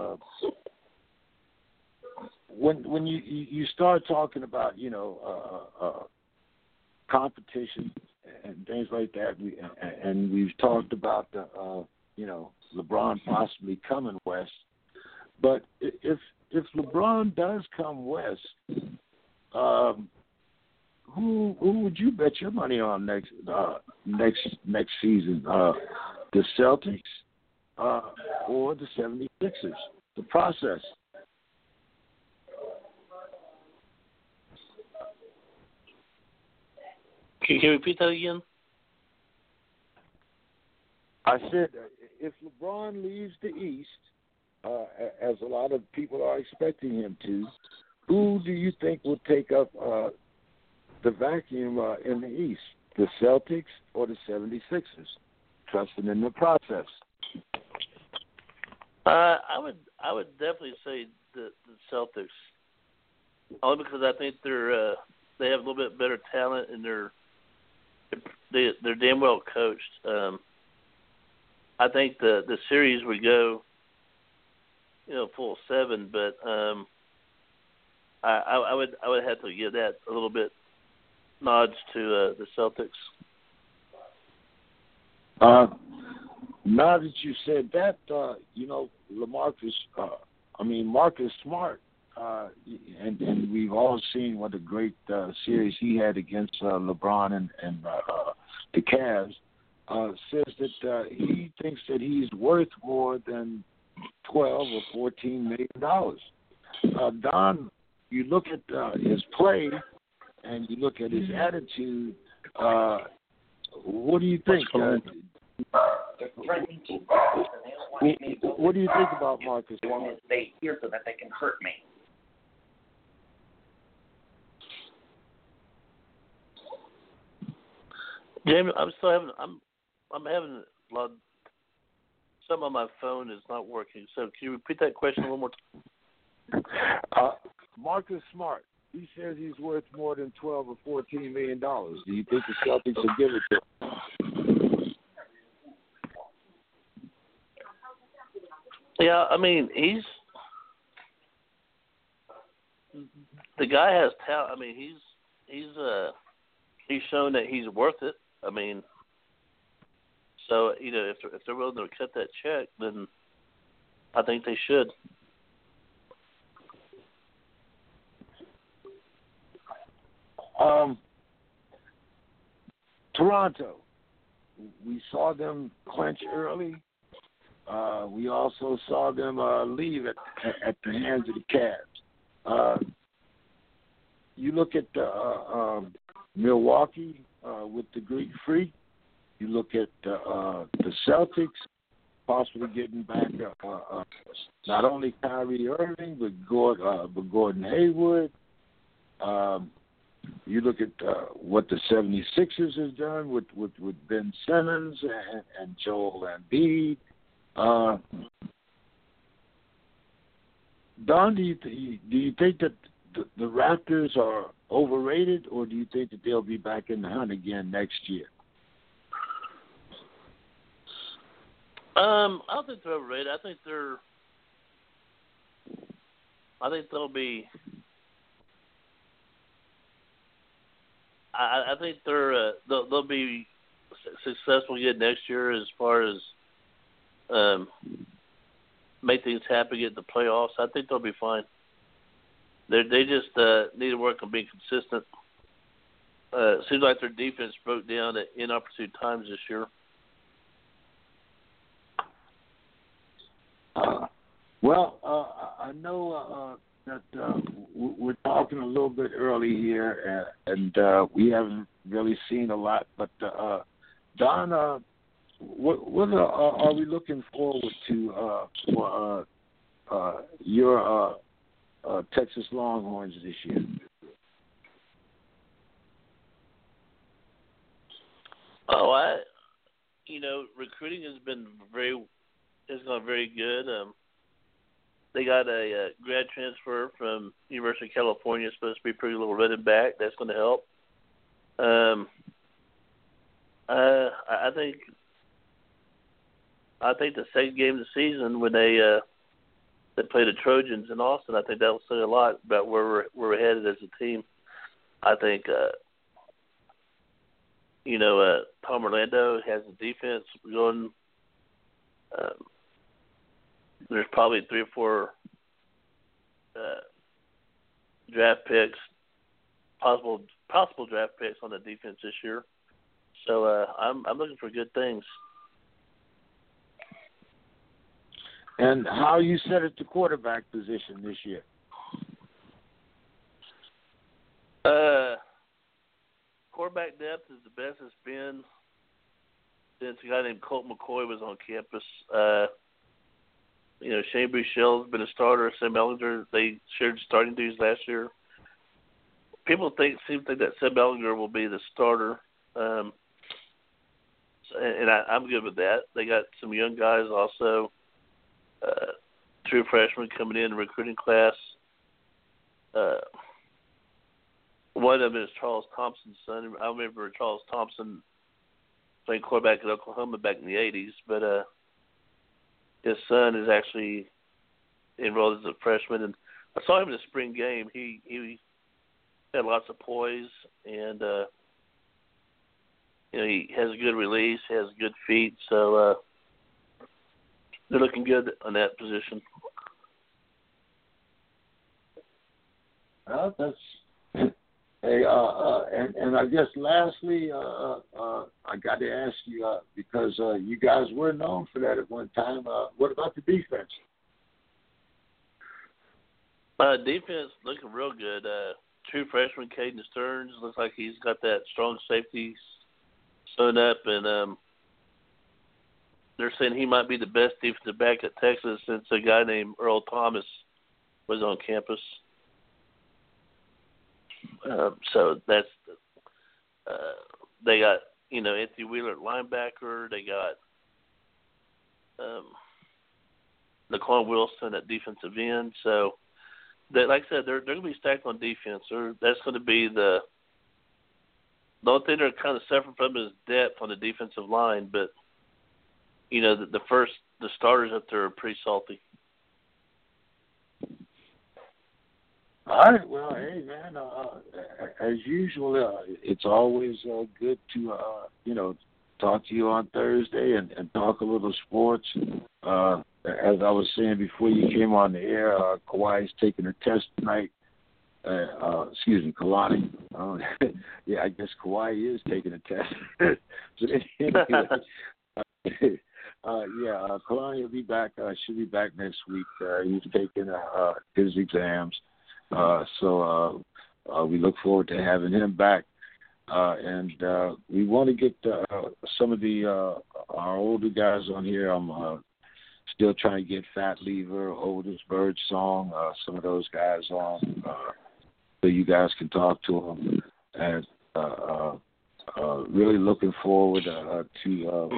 When you start talking about competition and things like that, we've talked about LeBron possibly coming west, but if LeBron does come west, who would you bet your money on next season? The Celtics or the 76ers? The process. Can you repeat that again? I said if LeBron leaves the East, as a lot of people are expecting him to, who do you think will take up the vacuum in the East? The Celtics or the 76ers? Trusting in the process. I would definitely say the Celtics, only because I think they have a little bit better talent and they're damn well coached. I think the series would go full 7, but I would have to give that a little bit nods to the Celtics. Now that you said that, Marcus Smart, and we've all seen what a great series he had against LeBron and the Cavs, says that he thinks that he's worth more than $12 or $14 million. Don, you look at his play and you look at his attitude. What do you think? What do you think about Marcus? They here so that they can hurt me. Jamie, I'm having a lot. Some on my phone is not working. So can you repeat that question one more time? Marcus Smart. He says he's worth more than $12 or $14 million. Do you think the Celtics will give it to him? Yeah, I mean, the guy has talent. I mean, he's shown that he's worth it. I mean, so if they're willing to cut that check, then I think they should. Toronto, we saw them clinch early. We also saw them leave at the hands of the Cavs. You look at Milwaukee with the Greek Freak. You look at the Celtics possibly getting back not only Kyrie Irving but Gordon Hayward. You look at what the 76ers has done with Ben Simmons and Joel Embiid. Don, do you think that the Raptors are overrated, or do you think that they'll be back in the hunt again next year? I don't think they're overrated. I think they'll be. I think they'll be successful again next year as far as make things happen, get the playoffs. I think they'll be fine. They just need to work on being consistent. It seems like their defense broke down at inopportune times this year. I know that we're talking a little bit early here, and we haven't really seen a lot. But Don, what are we looking forward to for your Texas Longhorns this year? Recruiting has gone very good. They got a grad transfer from University of California. It's supposed to be pretty little running back. That's going to help. I think the second game of the season when they play the Trojans in Austin, I think that will say a lot about where we're headed as a team. I think Tom Orlando has the defense going. There's probably 3 or 4 draft picks, possible draft picks on the defense this year. So I'm looking for good things. And how you set at the quarterback position this year? Quarterback depth is the best it's been since a guy named Colt McCoy was on campus. Shane Buechele's been a starter. Sam Ehlinger, they shared starting duties last year. People seem to think that Sam Ehlinger will be the starter, and I'm good with that. They got some young guys also, true freshmen coming in the recruiting class. One of them is Charles Thompson's son. I remember Charles Thompson playing quarterback at Oklahoma back in the 80s, but his son is actually enrolled as a freshman, and I saw him in the spring game. He had lots of poise, and he has a good release, he has good feet, so they're looking good on that position. Well, that's and I guess lastly, I got to ask you because you guys were known for that at one time. What about the defense? Defense looking real good. True freshman Caden Stearns looks like he's got that strong safety sewn up, and they're saying he might be the best defensive back at Texas since a guy named Earl Thomas was on campus. So that's they got Anthony Wheeler at linebacker. They got Laquan Wilson at defensive end. So like I said, they're going to be stacked on defense. That's going to be the only thing they're kind of suffering from is depth on the defensive line. But the starters up there are pretty salty. All right. Well, hey, man, as usual, it's always good to, talk to you on Thursday and talk a little sports. As I was saying before you came on the air, Kawhi's taking her test tonight. Kalani. Yeah, I guess Kawhi is taking a test. So anyway, Kalani will be back. Should be back next week. He's taking his exams. So we look forward to having him back, and we want to get some of our older guys on here. I'm Still trying to get Fat Lever, Otis Birdsong, some of those guys on, so you guys can talk to them. And really looking forward to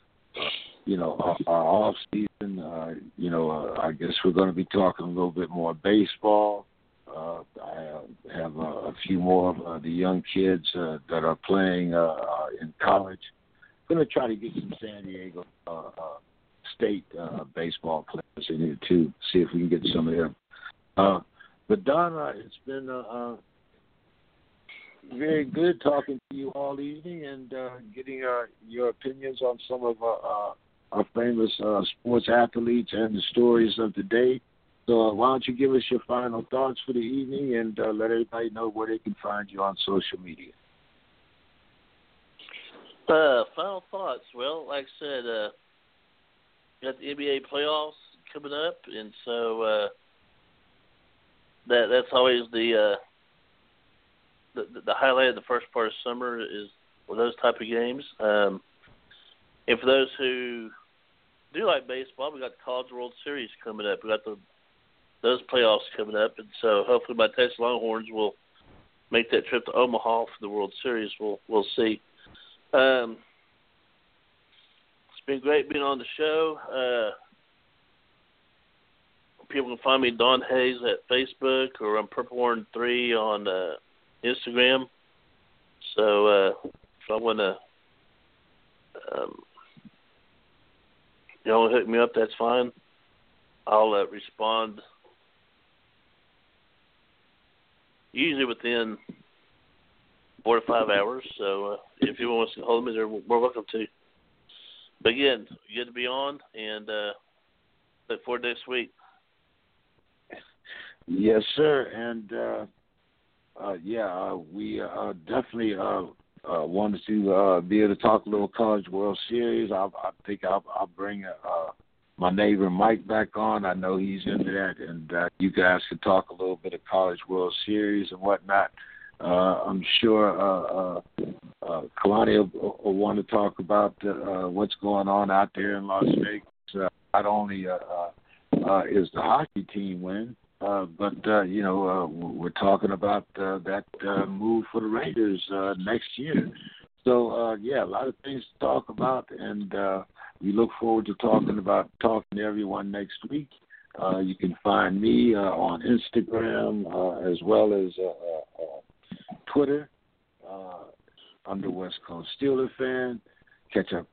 our off season. I guess we're going to be talking a little bit more baseball. I have a few more of the young kids that are playing in college. Going to try to get some San Diego State baseball players in here too. See if we can get some of them. But Don, it's been very good talking to you all evening and getting your opinions on some of our famous sports athletes and the stories of the day. So why don't you give us your final thoughts for the evening and let everybody know where they can find you on social media. Final thoughts. Well, like I said, got the NBA playoffs coming up, and so that's always the highlight of the first part of summer is those type of games. And for those who do like baseball, we got the College World Series coming up. We got those playoffs coming up, and so hopefully my Texas Longhorns will make that trip to Omaha for the World Series. We'll see. It's been great being on the show. People can find me Don Hayes at Facebook, or I'm Purple Horn 3 on Instagram. So if I want to, hook me up, that's fine. I'll respond usually within 4 to 5 hours. So if anyone wants to get hold of me, they're more welcome to. But again, good to be on, and look forward to next week. Yes, sir. And we definitely wanted to be able to talk a little College World Series. I think I'll bring my neighbor Mike back on. I know he's into that, and you guys can talk a little bit of College World Series and whatnot. I'm sure Kalani will want to talk about what's going on out there in Las Vegas. Not only is the hockey team winning, but we're talking about that move for the Raiders next year. So a lot of things to talk about, and we look forward to talking to everyone next week. You can find me on Instagram as well as Twitter under West Coast Steeler Fan. Catch up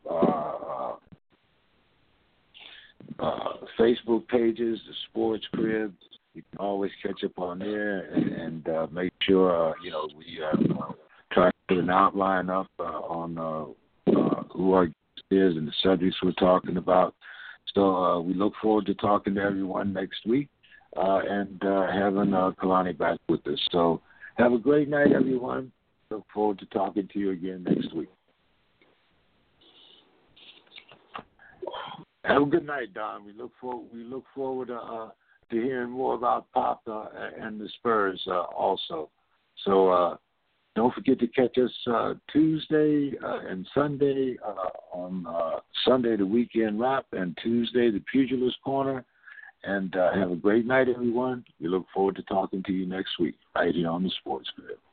Facebook pages, the Sports Crib. You can always catch up on there and make sure we try to put an outline up on who our guest is and the subjects we're talking about. So we look forward to talking to everyone next week and having Kalani back with us. So have a great night, everyone. Look forward to talking to you again next week. Have a good night, Don. We look forward to hearing more about Pop and the Spurs also. So don't forget to catch us Tuesday and Sunday. On Sunday, the Weekend Wrap, and Tuesday, the Pugilist Corner. And have a great night, everyone. We look forward to talking to you next week right here on the Sports Grid.